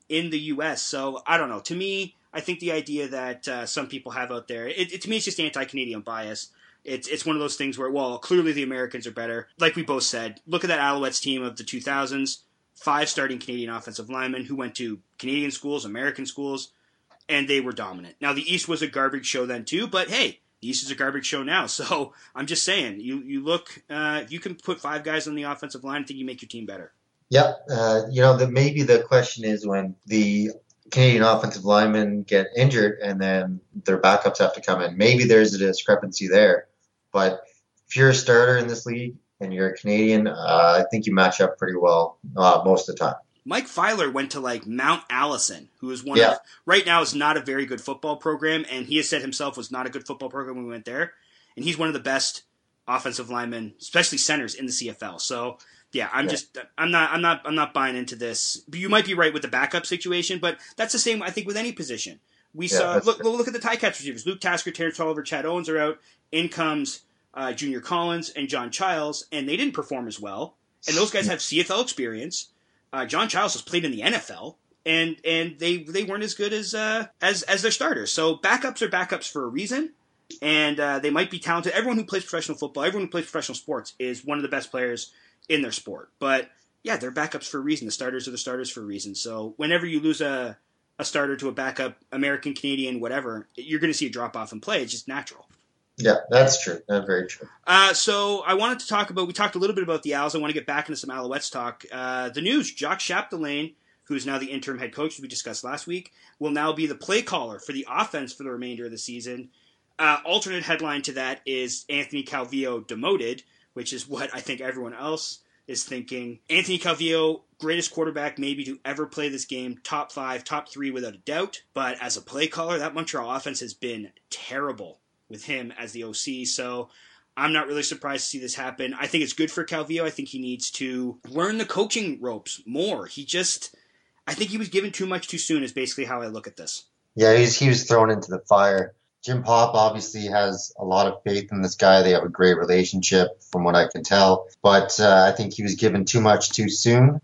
in the U.S. So I don't know. To me, I think the idea that some people have out there, to me, it's just anti-Canadian bias. It's one of those things where, well, clearly the Americans are better. Like we both said, look at that Alouettes team of the 2000s, 5 starting Canadian offensive linemen who went to Canadian schools, American schools, and they were dominant. Now, the East was a garbage show then too, but hey, the East is a garbage show now. So I'm just saying, you look, you can put 5 guys on the offensive line, I think you make your team better. Yep. Maybe the question is when the Canadian offensive linemen get injured and then their backups have to come in. Maybe there's a discrepancy there. But if you're a starter in this league and you're a Canadian, I think you match up pretty well most of the time. Mike Filer went to like Mount Allison, who is one of, right now is not a very good football program, and he has said himself was not a good football program when we went there. And he's one of the best offensive linemen, especially centers in the CFL. So yeah, I'm not buying into this. You might be right with the backup situation, but that's the same I think with any position. We saw look at the Ticats receivers. Luke Tasker, Terrence Oliver, Chad Owens are out. In comes Junior Collins and John Childs, and they didn't perform as well. And those guys have CFL experience. John Childs has played in the NFL, and they weren't as good as their starters. So backups are backups for a reason, and they might be talented. Everyone who plays professional football, everyone who plays professional sports is one of the best players in their sport. But yeah, they're backups for a reason. The starters are the starters for a reason. So whenever you lose a starter to a backup, American, Canadian, whatever, you're going to see a drop off in play. It's just natural. Yeah, that's true. That's very true. So I wanted to talk about, we talked a little bit about the Owls. I want to get back into some Alouettes talk. The news, Jacques Chapdelaine, who's now the interim head coach, as we discussed last week, will now be the play caller for the offense for the remainder of the season. Alternate headline to that is Anthony Calvillo demoted, which is what I think everyone else is thinking. Anthony Calvillo, greatest quarterback maybe to ever play this game, top 5, top 3 without a doubt. But as a play caller, that Montreal offense has been terrible with him as the OC, so I'm not really surprised to see this happen. I think it's good for Calvillo. I think he needs to learn the coaching ropes more. I think he was given too much too soon is basically how I look at this. Yeah, he was thrown into the fire. Jim Pop obviously has a lot of faith in this guy. They have a great relationship from what I can tell, but I think he was given too much too soon.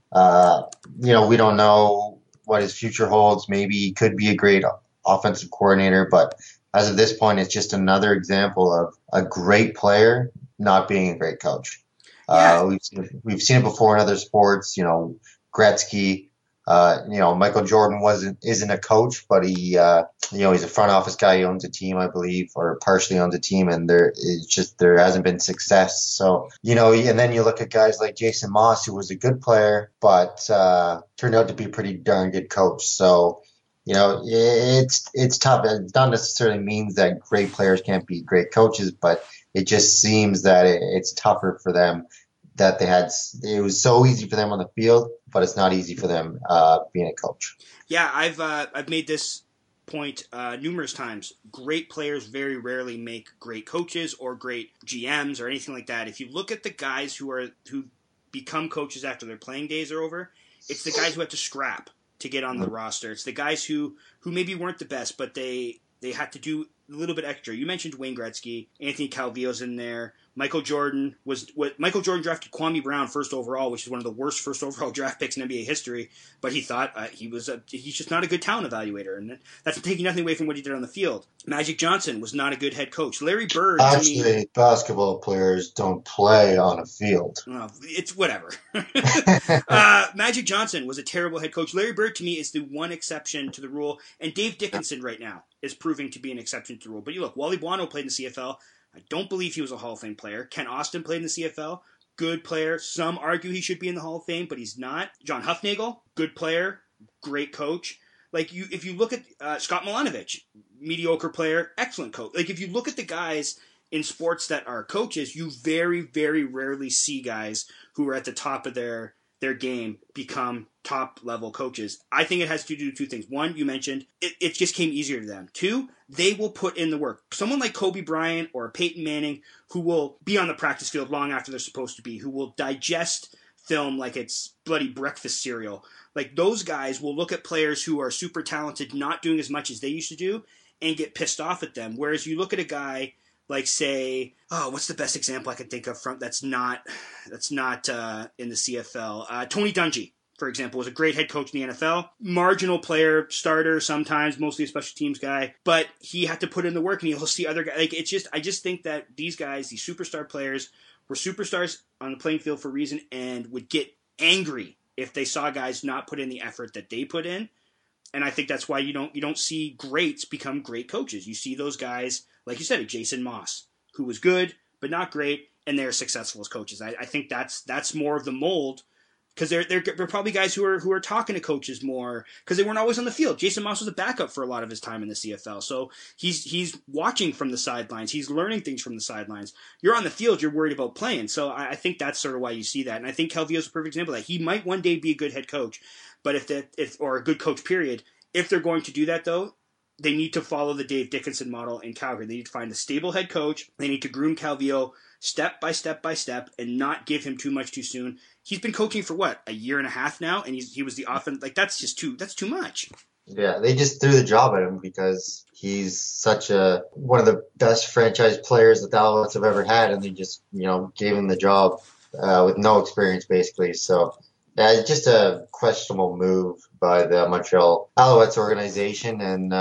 We don't know what his future holds. Maybe he could be a great offensive coordinator, but as of this point, it's just another example of a great player not being a great coach. Yeah. We've seen it before in other sports. Gretzky. Michael Jordan isn't a coach, but he's a front office guy. He owns a team, I believe, or partially owns a team, and there hasn't been success. So and then you look at guys like Jason Moss, who was a good player, but turned out to be a pretty darn good coach. So. It's tough. It not necessarily means that great players can't be great coaches, but it just seems that it's tougher for them that it was so easy for them on the field, but it's not easy for them being a coach. Yeah, I've made this point numerous times. Great players very rarely make great coaches or great GMs or anything like that. If you look at the guys who become coaches after their playing days are over, it's the guys who have to scrap to get on the roster. It's the guys who maybe weren't the best, but they had to do a little bit extra. You mentioned Wayne Gretzky. Anthony Calvillo's in there. Michael Jordan drafted Kwame Brown first overall, which is one of the worst first overall draft picks in NBA history. But he thought he's just not a good talent evaluator, and that's taking nothing away from what he did on the field. Magic Johnson was not a good head coach. Larry Bird. Actually, basketball players don't play on a field. Well, it's whatever. Magic Johnson was a terrible head coach. Larry Bird, to me, is the one exception to the rule, and Dave Dickinson right now is proving to be an exception to the rule. But you look, Wally Buono played in the CFL. I don't believe he was a Hall of Fame player. Ken Austin played in the CFL. Good player. Some argue he should be in the Hall of Fame, but he's not. John Huffnagel, good player, great coach. If you look at Scott Milanovic, mediocre player, excellent coach. If you look at the guys in sports that are coaches, you very, very rarely see guys who are at the top of their game become top-level coaches. I think it has to do with 2 things. 1, you mentioned, it just came easier to them. 2, they will put in the work. Someone like Kobe Bryant or Peyton Manning, who will be on the practice field long after they're supposed to be, who will digest film like it's bloody breakfast cereal. Those guys will look at players who are super talented, not doing as much as they used to do, and get pissed off at them. Whereas you look at a guy say, what's the best example I can think of that's not in the CFL? Tony Dungy. for example, was a great head coach in the NFL. Marginal player, starter sometimes, mostly a special teams guy, but he had to put in the work, and you'll see other guys. Like, I just think that these guys, these superstar players, were superstars on the playing field for a reason, and would get angry if they saw guys not put in the effort that they put in. And I think that's why you don't see greats become great coaches. You see those guys, like you said, Jason Moss, who was good but not great, and they're successful as coaches. I think that's more of the mold, because they're probably guys who are talking to coaches more, because they weren't always on the field. Jason Moss was a backup for a lot of his time in the CFL, so he's watching from the sidelines. He's learning things from the sidelines. You're on the field, you're worried about playing. So I think that's sort of why you see that. And I think Calvillo's a perfect example of that. He might one day be a good head coach, but or a good coach, period. If they're going to do that, though, they need to follow the Dave Dickenson model in Calgary. They need to find a stable head coach. They need to groom Calvillo step by step by step, and not give him too much too soon. He's been coaching for what, a year and a half now, and he was the offense. Like, that's too much. Yeah, they just threw the job at him because he's such one of the best franchise players that the Alouettes have ever had, and they just gave him the job with no experience basically. So it's just a questionable move by the Montreal Alouettes organization, and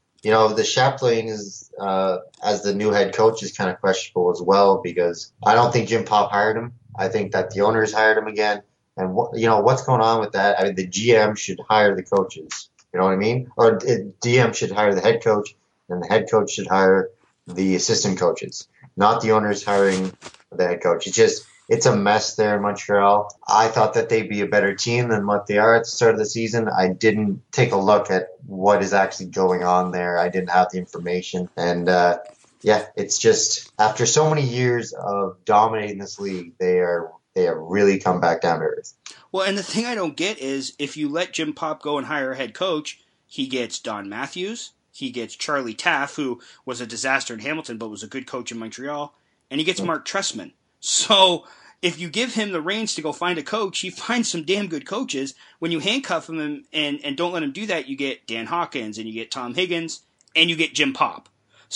the Chaplain is as the new head coach is kind of questionable as well, because I don't think Jim Popp hired him. I think that the owners hired him again. And what's going on with that? I mean, the GM should hire the coaches. You know what I mean? Or DM should hire the head coach, and the head coach should hire the assistant coaches, not the owners hiring the head coach. It's a mess there in Montreal. I thought that they'd be a better team than what they are at the start of the season. I didn't take a look at what is actually going on there. I didn't have the information. And it's just, after so many years of dominating this league, they have really come back down to earth. Well, and the thing I don't get is, if you let Jim Popp go and hire a head coach, he gets Don Matthews, he gets Charlie Taff, who was a disaster in Hamilton but was a good coach in Montreal, and he gets Mark Trestman. So if you give him the reins to go find a coach, he finds some damn good coaches. When you handcuff him and don't let him do that, you get Dan Hawkins, and you get Tom Higgins, and you get Jim Popp.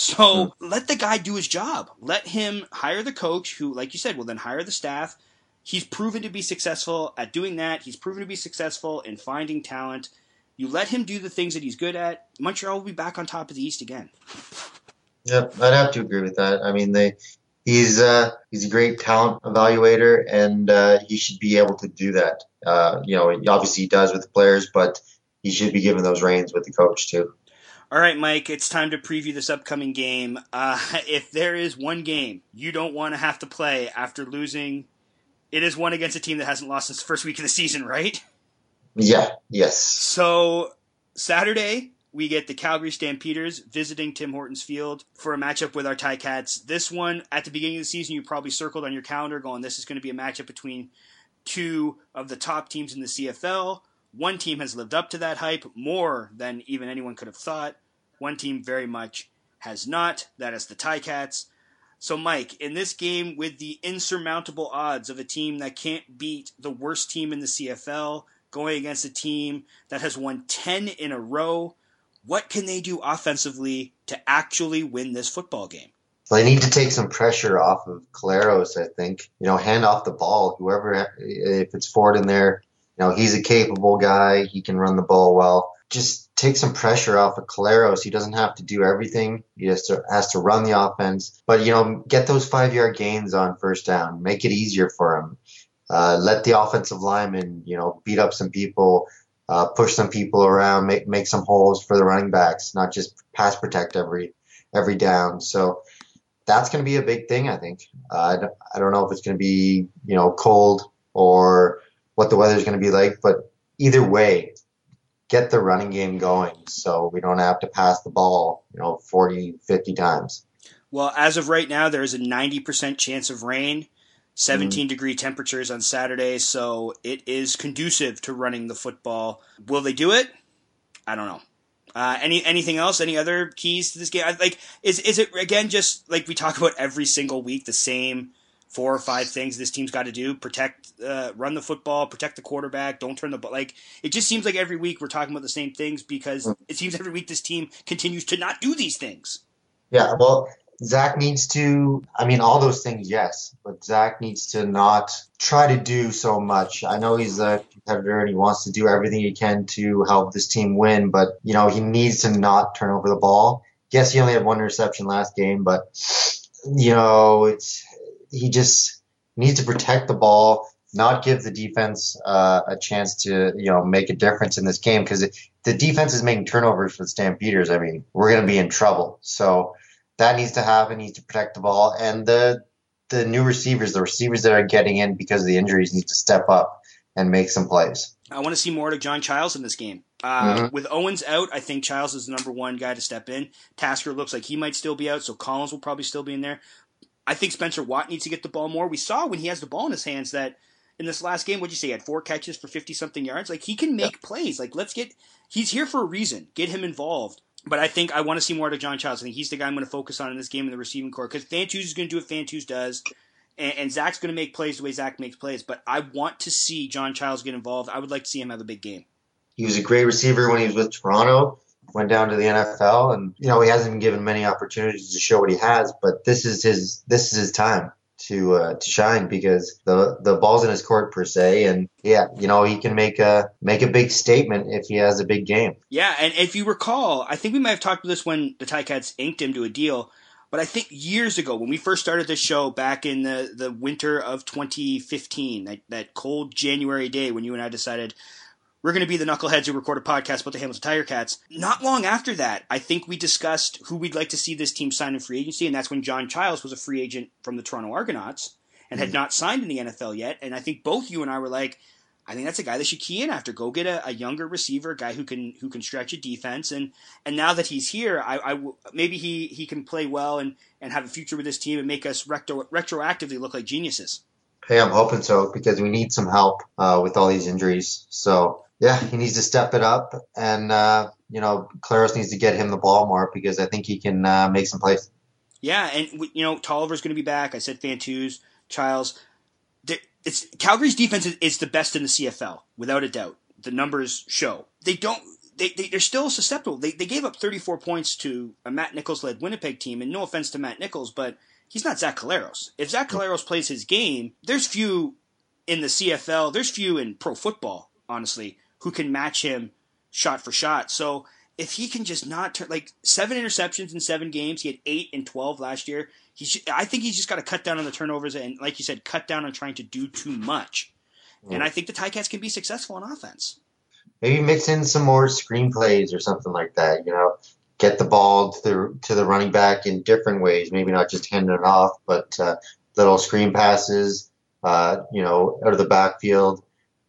So let the guy do his job. Let him hire the coach who, like you said, will then hire the staff. He's proven to be successful at doing that. He's proven to be successful in finding talent. You let him do the things that he's good at, Montreal will be back on top of the East again. Yep, I'd have to agree with that. I mean, he's a great talent evaluator, and he should be able to do that. Obviously he does with the players, but he should be given those reins with the coach too. All right, Mike, it's time to preview this upcoming game. If there is one game you don't want to have to play after losing, it is one against a team that hasn't lost since the first week of the season, right? Yeah, yes. So Saturday, we get the Calgary Stampeders visiting Tim Hortons Field for a matchup with our Ticats. This one, at the beginning of the season, you probably circled on your calendar going, this is going to be a matchup between two of the top teams in the CFL. One team has lived up to that hype more than even anyone could have thought. One team very much has not. That is the Ticats. So, Mike, in this game with the insurmountable odds of a team that can't beat the worst team in the CFL going against a team that has won 10 in a row, what can they do offensively to actually win this football game? Well, they need to take some pressure off of Collaros, I think. Hand off the ball. Whoever, if it's Ford in there, he's a capable guy. He can run the ball well. Just take some pressure off of Collaros. He doesn't have to do everything. He has to run the offense. But, get those 5-yard gains on first down. Make it easier for him. Let the offensive linemen, beat up some people, push some people around, make some holes for the running backs, not just pass protect every down. So that's going to be a big thing, I think. I don't know if it's going to be, cold or what the weather's going to be like, but either way, get the running game going so we don't have to pass the ball, 40, 50 times. Well, as of right now, there is a 90% chance of rain, 17-degree temperatures on Saturday, so it is conducive to running the football. Will they do it? I don't know. Anything else? Any other keys to this game? Is it, again, just like we talk about every single week, the same 4 or 5 things this team's got to do? Protect, run the football, protect the quarterback, don't turn the ball. It just seems like every week we're talking about the same things, because it seems every week this team continues to not do these things. Yeah, well, Zach needs to, I mean, all those things, yes, but Zach needs to not try to do so much. I know he's a competitor and he wants to do everything he can to help this team win, but, he needs to not turn over the ball. Yes, he only had one interception last game, but, he just needs to protect the ball, not give the defense a chance to, make a difference in this game, because if the defense is making turnovers for the Stampeders, I mean, we're going to be in trouble. So, that needs to happen. Needs to protect the ball. And the new receivers, the receivers that are getting in because of the injuries, need to step up and make some plays. I want to see more of John Childs in this game. With Owens out, I think Childs is the number one guy to step in. Tasker looks like he might still be out, so Collins will probably still be in there. I think Spencer Watt needs to get the ball more. We saw when he has the ball in his hands that in this last game, what'd you say, he had 4 catches for 50-something yards? Like, he can make plays. Like, he's here for a reason. Get him involved. But I think I want to see more out of John Childs. I think he's the guy I'm going to focus on in this game in the receiving core, because Fantuz is going to do what Fantuz does, and Zach's going to make plays the way Zach makes plays. But I want to see John Childs get involved. I would like to see him have a big game. He was a great receiver when he was with Toronto, went down to the NFL, and he hasn't been given many opportunities to show what he has. But this is his time to shine, because the ball's in his court per se, and he can make a big statement if he has a big game. Yeah, and if you recall, I think we might have talked about this when the Ticats inked him to a deal, but I think years ago when we first started this show back in the winter of 2015, that cold January day when you and I decided we're going to be the knuckleheads who record a podcast about the Hamilton Tiger Cats. Not long after that, I think we discussed who we'd like to see this team sign in free agency, and that's when John Childs was a free agent from the Toronto Argonauts and had not signed in the NFL yet. And I think both you and I were like, I think that's a guy that should key in after. Go get a younger receiver, a guy who can stretch a defense. And now that he's here, maybe he can play well and have a future with this team and make us retroactively look like geniuses. Hey, I'm hoping so, because we need some help with all these injuries. So, yeah, he needs to step it up, and Claros needs to get him the ball more, because I think he can make some plays. Yeah, and Tolliver's going to be back. I said Fantuz, Childs. Calgary's defense is the best in the CFL, without a doubt. The numbers show. They're still susceptible. They gave up 34 points to a Matt Nichols-led Winnipeg team, and no offense to Matt Nichols, but he's not Zach Collaros. If Zach Collaros plays his game, there's few in the CFL, there's few in pro football, honestly, who can match him shot for shot. So if he can just not turn, 7 interceptions in 7 games, he had 8 in 12 last year. I think he's just got to cut down on the turnovers and, like you said, cut down on trying to do too much. And I think the Ticats can be successful on offense. Maybe mix in some more screenplays or something like that. Get the ball to the running back in different ways. Maybe not just handing it off, but little screen passes, out of the backfield.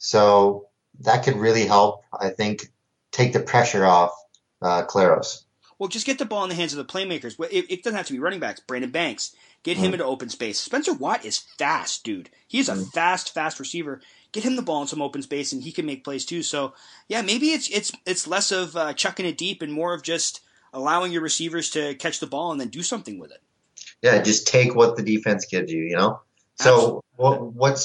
So that could really help, I think, take the pressure off Claros. Well, just get the ball in the hands of the playmakers. It doesn't have to be running backs. Brandon Banks. Get him into open space. Spencer Watt is fast, dude. He is a fast receiver. Get him the ball in some open space, and he can make plays too. So, yeah, maybe it's less of chucking it deep and more of just allowing your receivers to catch the ball and then do something with it. Yeah, just take what the defense gives you, So what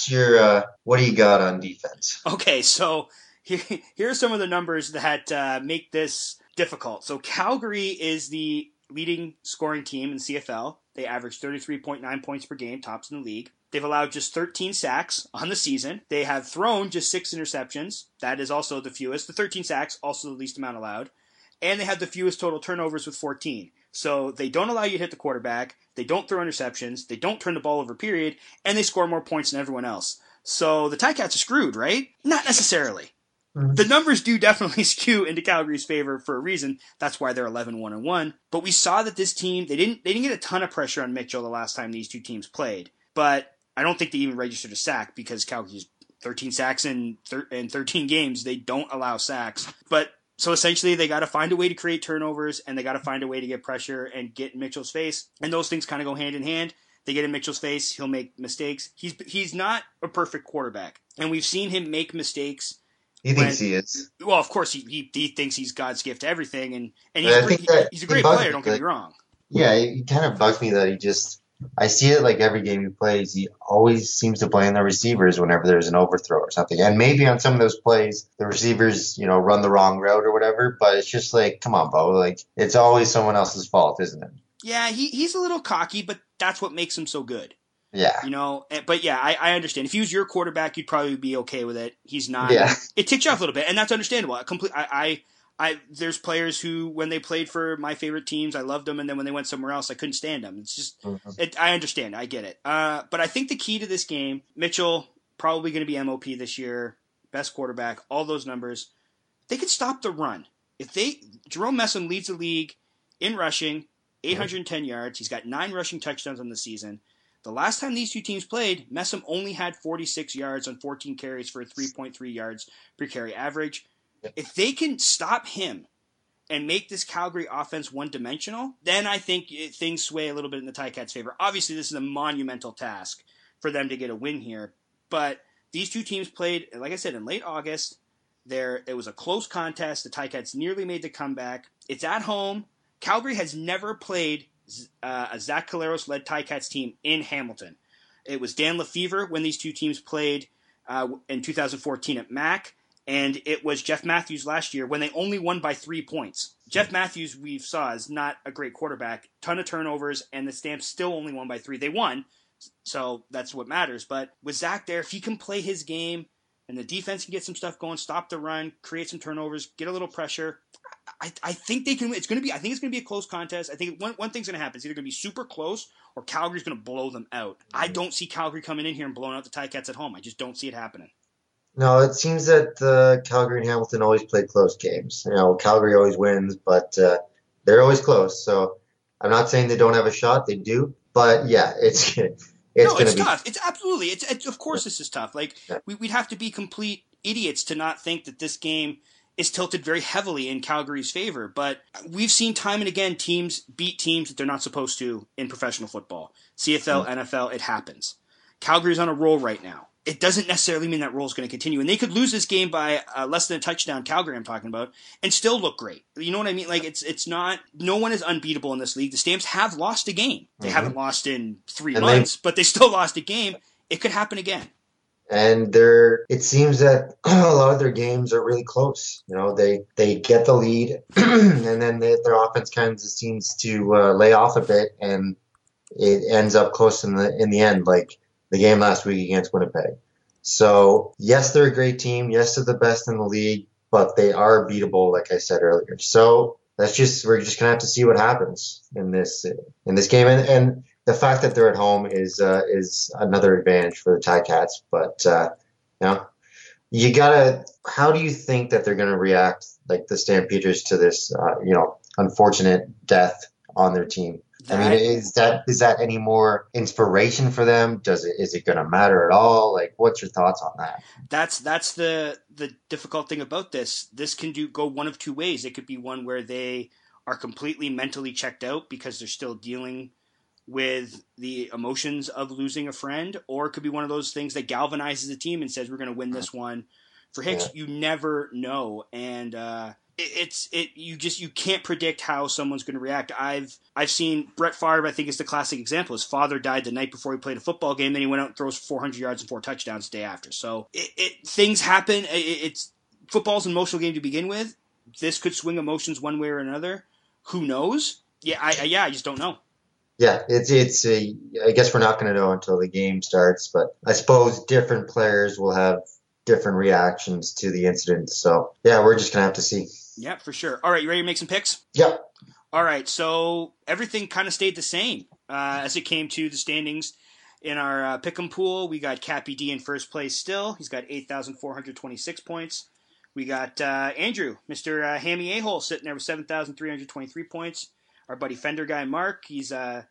do you got on defense? Okay, so here are some of the numbers that make this difficult. So Calgary is the leading scoring team in CFL. They average 33.9 points per game, tops in the league. They've allowed just 13 sacks on the season. They have thrown just 6 interceptions. That is also the fewest. The 13 sacks, also the least amount allowed. And they have the fewest total turnovers with 14. So they don't allow you to hit the quarterback. They don't throw interceptions. They don't turn the ball over, period. And they score more points than everyone else. So the Ticats are screwed, right? Not necessarily. The numbers do definitely skew into Calgary's favor for a reason. That's why they're 11-1-1. But we saw that this team, they didn't get a ton of pressure on Mitchell the last time these two teams played. But I don't think they even registered a sack, because Calgary's 13 sacks in 13 games. They don't allow sacks. But so essentially they got to find a way to create turnovers, and they got to find a way to get pressure and get in Mitchell's face. And those things kind of go hand in hand. They get in Mitchell's face, he'll make mistakes. He's not a perfect quarterback. And we've seen him make mistakes. He thinks he is. Well, of course, he thinks he's God's gift to everything, and he's a great player, don't get me wrong. Yeah, it kind of bugs me that I see it like every game he plays, he always seems to blame the receivers whenever there's an overthrow or something. And maybe on some of those plays, the receivers, run the wrong route or whatever, but it's just like, come on, Bo, it's always someone else's fault, isn't it? Yeah, he's a little cocky, but that's what makes him so good. Yeah. But yeah, I understand. If he was your quarterback, you'd probably be okay with it. He's not. Yeah. It ticks you off a little bit, and that's understandable. There's players who, when they played for my favorite teams, I loved them, and then when they went somewhere else, I couldn't stand them. It's just, I understand. I get it. But I think the key to this game, Mitchell, probably going to be MOP this year, best quarterback, all those numbers. They could stop the run. Jerome Messam leads the league in rushing, 810 yards. He's got 9 rushing touchdowns on the season. The last time these two teams played, Messam only had 46 yards on 14 carries for a 3.3 yards per carry average. If they can stop him and make this Calgary offense one-dimensional, then I think things sway a little bit in the Ticats' favor. Obviously, this is a monumental task for them to get a win here. But these two teams played, like I said, in late August. It was a close contest. The Ticats nearly made the comeback. It's at home. Calgary has never played a Zach Collaros-led Ticats team in Hamilton. It was Dan Lefevre when these two teams played in 2014 at MAC. And it was Jeff Matthews last year when they only won by 3 points. Jeff Matthews, we saw, is not a great quarterback. Ton of turnovers, and the Stamps still only won by 3. They won, so that's what matters. But with Zach there, if he can play his game and the defense can get some stuff going, stop the run, create some turnovers, get a little pressure, I think they can. I think it's going to be a close contest. I think one thing's going to happen. It's either going to be super close or Calgary's going to blow them out. I don't see Calgary coming in here and blowing out the Ticats at home. I just don't see it happening. No, it seems that Calgary and Hamilton always play close games. Calgary always wins, but they're always close. So I'm not saying they don't have a shot. They do. But yeah, it's tough. It's absolutely. It's of course this is tough. Like we'd have to be complete idiots to not think that this game is tilted very heavily in Calgary's favor. But we've seen time and again teams beat teams that they're not supposed to in professional football. CFL, NFL, it happens. Calgary's on a roll right now. It doesn't necessarily mean that roll is going to continue. And they could lose this game by less than a touchdown, Calgary I'm talking about, and still look great. You know what I mean? Like, it's not – no one is unbeatable in this league. The Stamps have lost a game. They haven't lost in 3 months, but they still lost a game. It could happen again. And it seems that a lot of their games are really close. They get the lead, and then their offense kind of seems to lay off a bit, and it ends up close in the end, like the game last week against Winnipeg. So, yes, they're a great team. Yes, they're the best in the league, but they are beatable, like I said earlier. So we're just going to have to see what happens in this game. And the fact that they're at home is another advantage for the Ticats. But, you gotta, how do you think that they're going to react, like the Stampeders, to this, unfortunate death on their team? Is that any more inspiration for them? Is it going to matter at all? Like, what's your thoughts on that? That's the difficult thing about this. This can go one of two ways. It could be one where they are completely mentally checked out because they're still dealing with the emotions of losing a friend, or it could be one of those things that galvanizes the team and says, we're going to win this one. For Hicks, you never know. And, you can't predict how someone's going to react. I've seen Brett Favre, I think, is the classic example. His father died the night before he played a football game, then he went out and throws 400 yards and 4 touchdowns the day after. So things happen. Football's an emotional game to begin with. This could swing emotions one way or another. Who knows? I just don't know. Yeah, I guess we're not going to know until the game starts, but I suppose different players will have different reactions to the incident. So, yeah, we're just going to have to see. Yeah, for sure. All right, you ready to make some picks? Yeah. All right, so everything kind of stayed the same as it came to the standings in our pick'em pool. We got Cappy D in first place still. He's got 8,426 points. We got Andrew, Mr. Hammy A-Hole, sitting there with 7,323 points. Our buddy Fender guy Mark, he's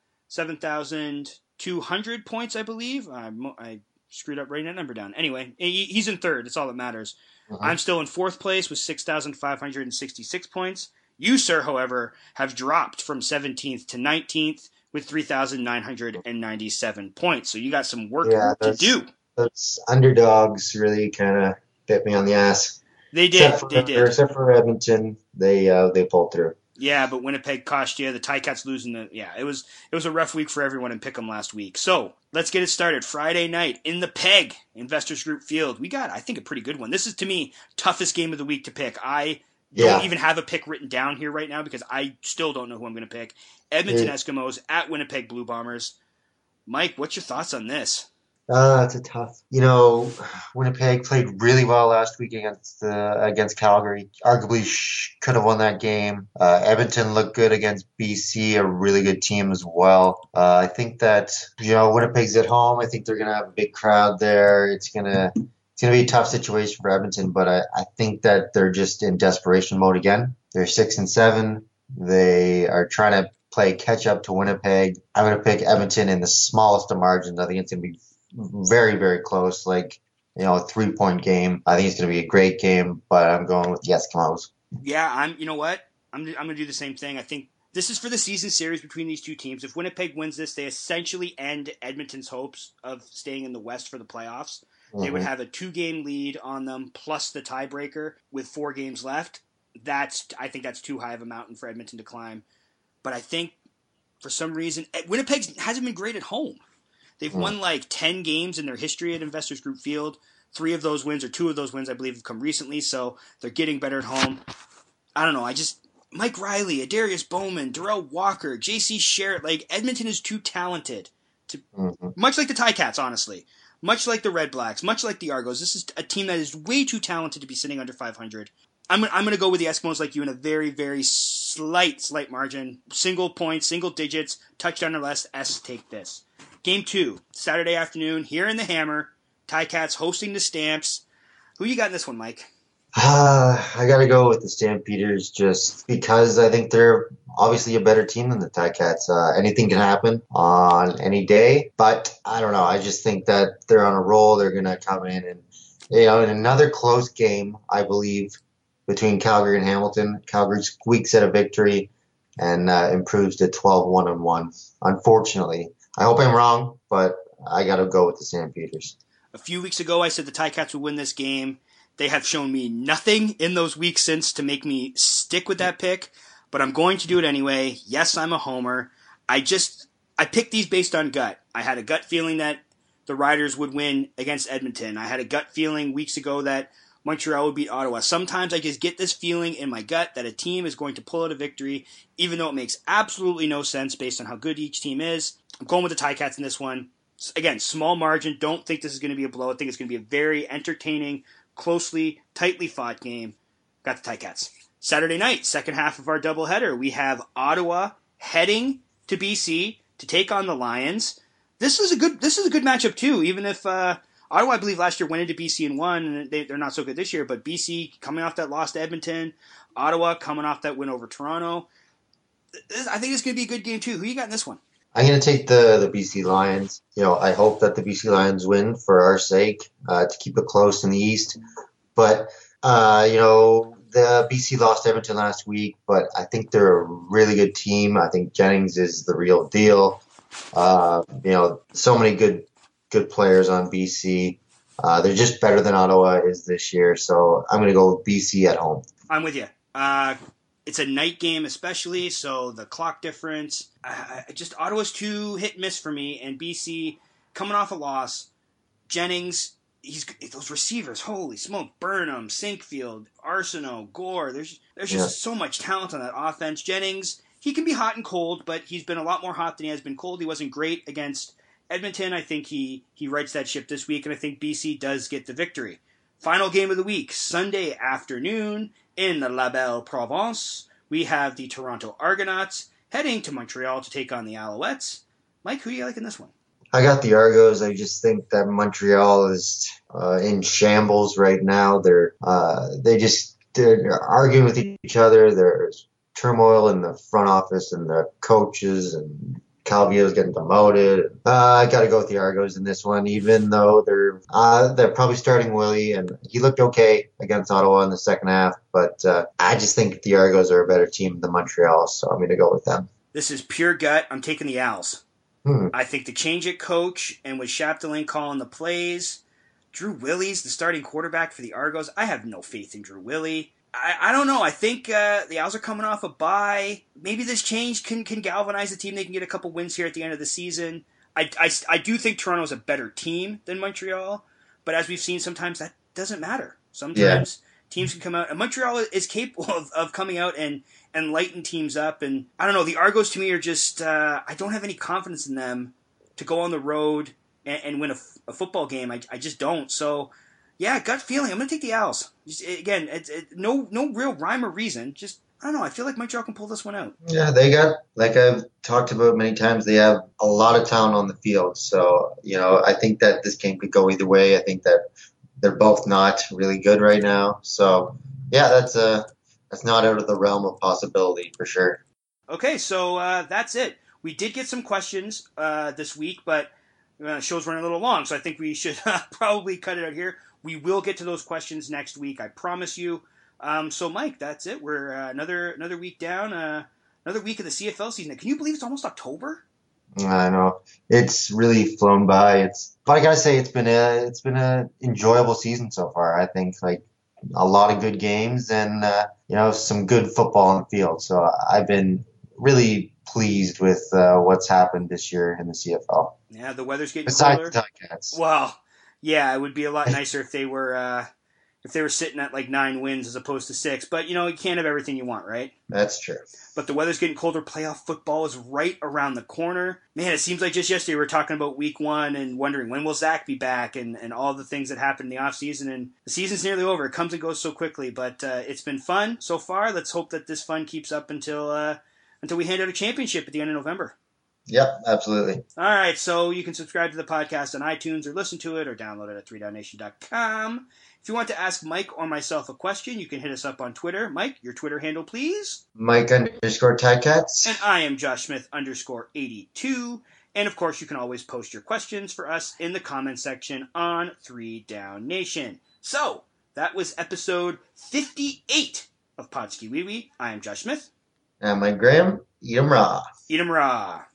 7,200 points, I believe. I screwed up writing that number down. Anyway, he's in third. That's all that matters. I'm still in fourth place with 6,566 points. You, sir, however, have dropped from 17th to 19th with 3,997 points. So you got some work to do. Those underdogs really kind of bit me on the ass. They did. Except for Edmonton, they pulled through. Yeah, but Winnipeg cost you. The Ticats losing it was a rough week for everyone in Pick'em last week. So let's get it started. Friday night in the Peg Investors Group Field. We got, I think, a pretty good one. This is, to me, toughest game of the week to pick. I Don't Yeah. even have a pick written down here right now because I still don't know who I'm going to pick. Edmonton Eskimos at Winnipeg Blue Bombers. Mike, what's your thoughts on this? It's a tough. Winnipeg played really well last week against Calgary. Arguably could have won that game. Edmonton looked good against BC, a really good team as well. I think that Winnipeg's at home. I think they're gonna have a big crowd there. It's gonna be a tough situation for Edmonton, but I think that they're just in desperation mode again. They're 6-7. They are trying to play catch up to Winnipeg. I'm gonna pick Edmonton in the smallest of margins. I think it's gonna be very, very close, a 3-point game. I think it's going to be a great game, but I'm going with the Eskimos. Yeah, you know what? I'm going to do the same thing. I think this is for the season series between these two teams. If Winnipeg wins this, they essentially end Edmonton's hopes of staying in the West for the playoffs. They would have a 2-game lead on them plus the tiebreaker with 4 games left. I think that's too high of a mountain for Edmonton to climb. But I think for some reason, Winnipeg hasn't been great at home. They've won 10 games in their history at Investors Group Field. 3 of those wins, or 2 of those wins, I believe, have come recently, so they're getting better at home. I don't know, Mike Riley, Adarius Bowman, Darrell Walker, J.C. Sherritt, Edmonton is too talented. Much like the Ticats, honestly. Much like the Red Blacks, much like the Argos. This is a team that is way too talented to be sitting under 500. I'm going to go with the Eskimos like you in a very, very slight margin. Single points, single digits, touchdown or less, S take this. Game 2, Saturday afternoon, here in the Hammer. Ticats hosting the Stamps. Who you got in this one, Mike? I got to go with the Stampeders just because I think they're obviously a better team than the Ticats. Anything can happen on any day, but I don't know. I just think that they're on a roll. They're going to come in and, in another close game, I believe, between Calgary and Hamilton. Calgary squeaks out a victory and improves to 12-1-1. Unfortunately. I hope I'm wrong, but I got to go with the Stampeders. A few weeks ago, I said the Ticats would win this game. They have shown me nothing in those weeks since to make me stick with that pick, but I'm going to do it anyway. Yes, I'm a homer. I picked these based on gut. I had a gut feeling that the Riders would win against Edmonton. I had a gut feeling weeks ago that Montreal would beat Ottawa. Sometimes I just get this feeling in my gut that a team is going to pull out a victory, even though it makes absolutely no sense based on how good each team is. I'm going with the Ticats in this one. Again, small margin. Don't think this is going to be a blowout. I think it's going to be a very entertaining, tightly fought game. Got the Ticats. Saturday night, second half of our doubleheader, we have Ottawa heading to BC to take on the Lions. This is a good matchup too. Even if Ottawa, I believe last year went into BC and won, and they're not so good this year. But BC coming off that loss to Edmonton, Ottawa coming off that win over Toronto. I think it's going to be a good game too. Who you got in this one? I'm going to take the BC Lions. I hope that the BC Lions win for our sake to keep it close in the East. But, the BC lost Edmonton last week, but I think they're a really good team. I think Jennings is the real deal. So many good players on BC. They're just better than Ottawa is this year. So I'm going to go with BC at home. I'm with you. It's a night game especially, so the clock difference. Ottawa's too hit and miss for me, and BC coming off a loss. Jennings, those receivers, holy smoke, Burnham, Sinkfield, Arsenault, Gore. There's just so much talent on that offense. Jennings, he can be hot and cold, but he's been a lot more hot than he has been cold. He wasn't great against Edmonton. I think he rights that ship this week, and I think BC does get the victory. Final game of the week, Sunday afternoon in La Belle Province. We have the Toronto Argonauts heading to Montreal to take on the Alouettes. Mike, who do you like in this one? I got the Argos. I just think that Montreal is in shambles right now. They're arguing with each other. There's turmoil in the front office and the coaches, and Calvillo's getting demoted. I got to go with the Argos in this one, even though they're probably starting Willie, and he looked okay against Ottawa in the second half. But I just think the Argos are a better team than Montreal, so I'm going to go with them. This is pure gut. I'm taking the Owls. I think the change at coach and with Chapdelaine calling the plays, Drew Willie's the starting quarterback for the Argos. I have no faith in Drew Willie. I don't know. I think the Owls are coming off a bye. Maybe this change can galvanize the team. They can get a couple wins here at the end of the season. I do think Toronto's a better team than Montreal, but as we've seen, sometimes that doesn't matter. Sometimes Teams can come out, and Montreal is capable of coming out and lighten teams up. And I don't know, the Argos to me are just, I don't have any confidence in them to go on the road and win a football game. I just don't. So, yeah, gut feeling. I'm going to take the Owls. Just, again, it's no real rhyme or reason. Just, I don't know. I feel like Montreal can pull this one out. Yeah, they got, like I've talked about many times, they have a lot of talent on the field. So, I think that this game could go either way. I think that they're both not really good right now. So, yeah, that's not out of the realm of possibility for sure. Okay, so that's it. We did get some questions this week, but the show's running a little long, so I think we should probably cut it out here. We will get to those questions next week, I promise you. So, Mike, that's it. We're another week down, another week of the CFL season. Can you believe it's almost October? I know it's really flown by. But I gotta say, it's been a enjoyable season so far. I think like a lot of good games and some good football on the field. So I've been really pleased with what's happened this year in the CFL. Yeah, the weather's getting besides cooler. the Ticats. Well, yeah, it would be a lot nicer if they were sitting at like 9 wins as opposed to 6. But you can't have everything you want, right? That's true. But the weather's getting colder. Playoff football is right around the corner. Man, it seems like just yesterday we were talking about week 1 and wondering when will Zach be back and all the things that happened in the offseason. And the season's nearly over. It comes and goes so quickly. But it's been fun so far. Let's hope that this fun keeps up until we hand out a championship at the end of November. Yep, absolutely. All right, so you can subscribe to the podcast on iTunes or listen to it or download it at 3downnation.com. If you want to ask Mike or myself a question, you can hit us up on Twitter. Mike, your Twitter handle, please. Mike_Ticats. And I am Josh Smith _82. And of course, you can always post your questions for us in the comment section on 3Down Nation. So, that was episode 58 of Podski Wee Wee. I am Josh Smith. And Mike Graham. Eat 'em raw. Eat 'em raw.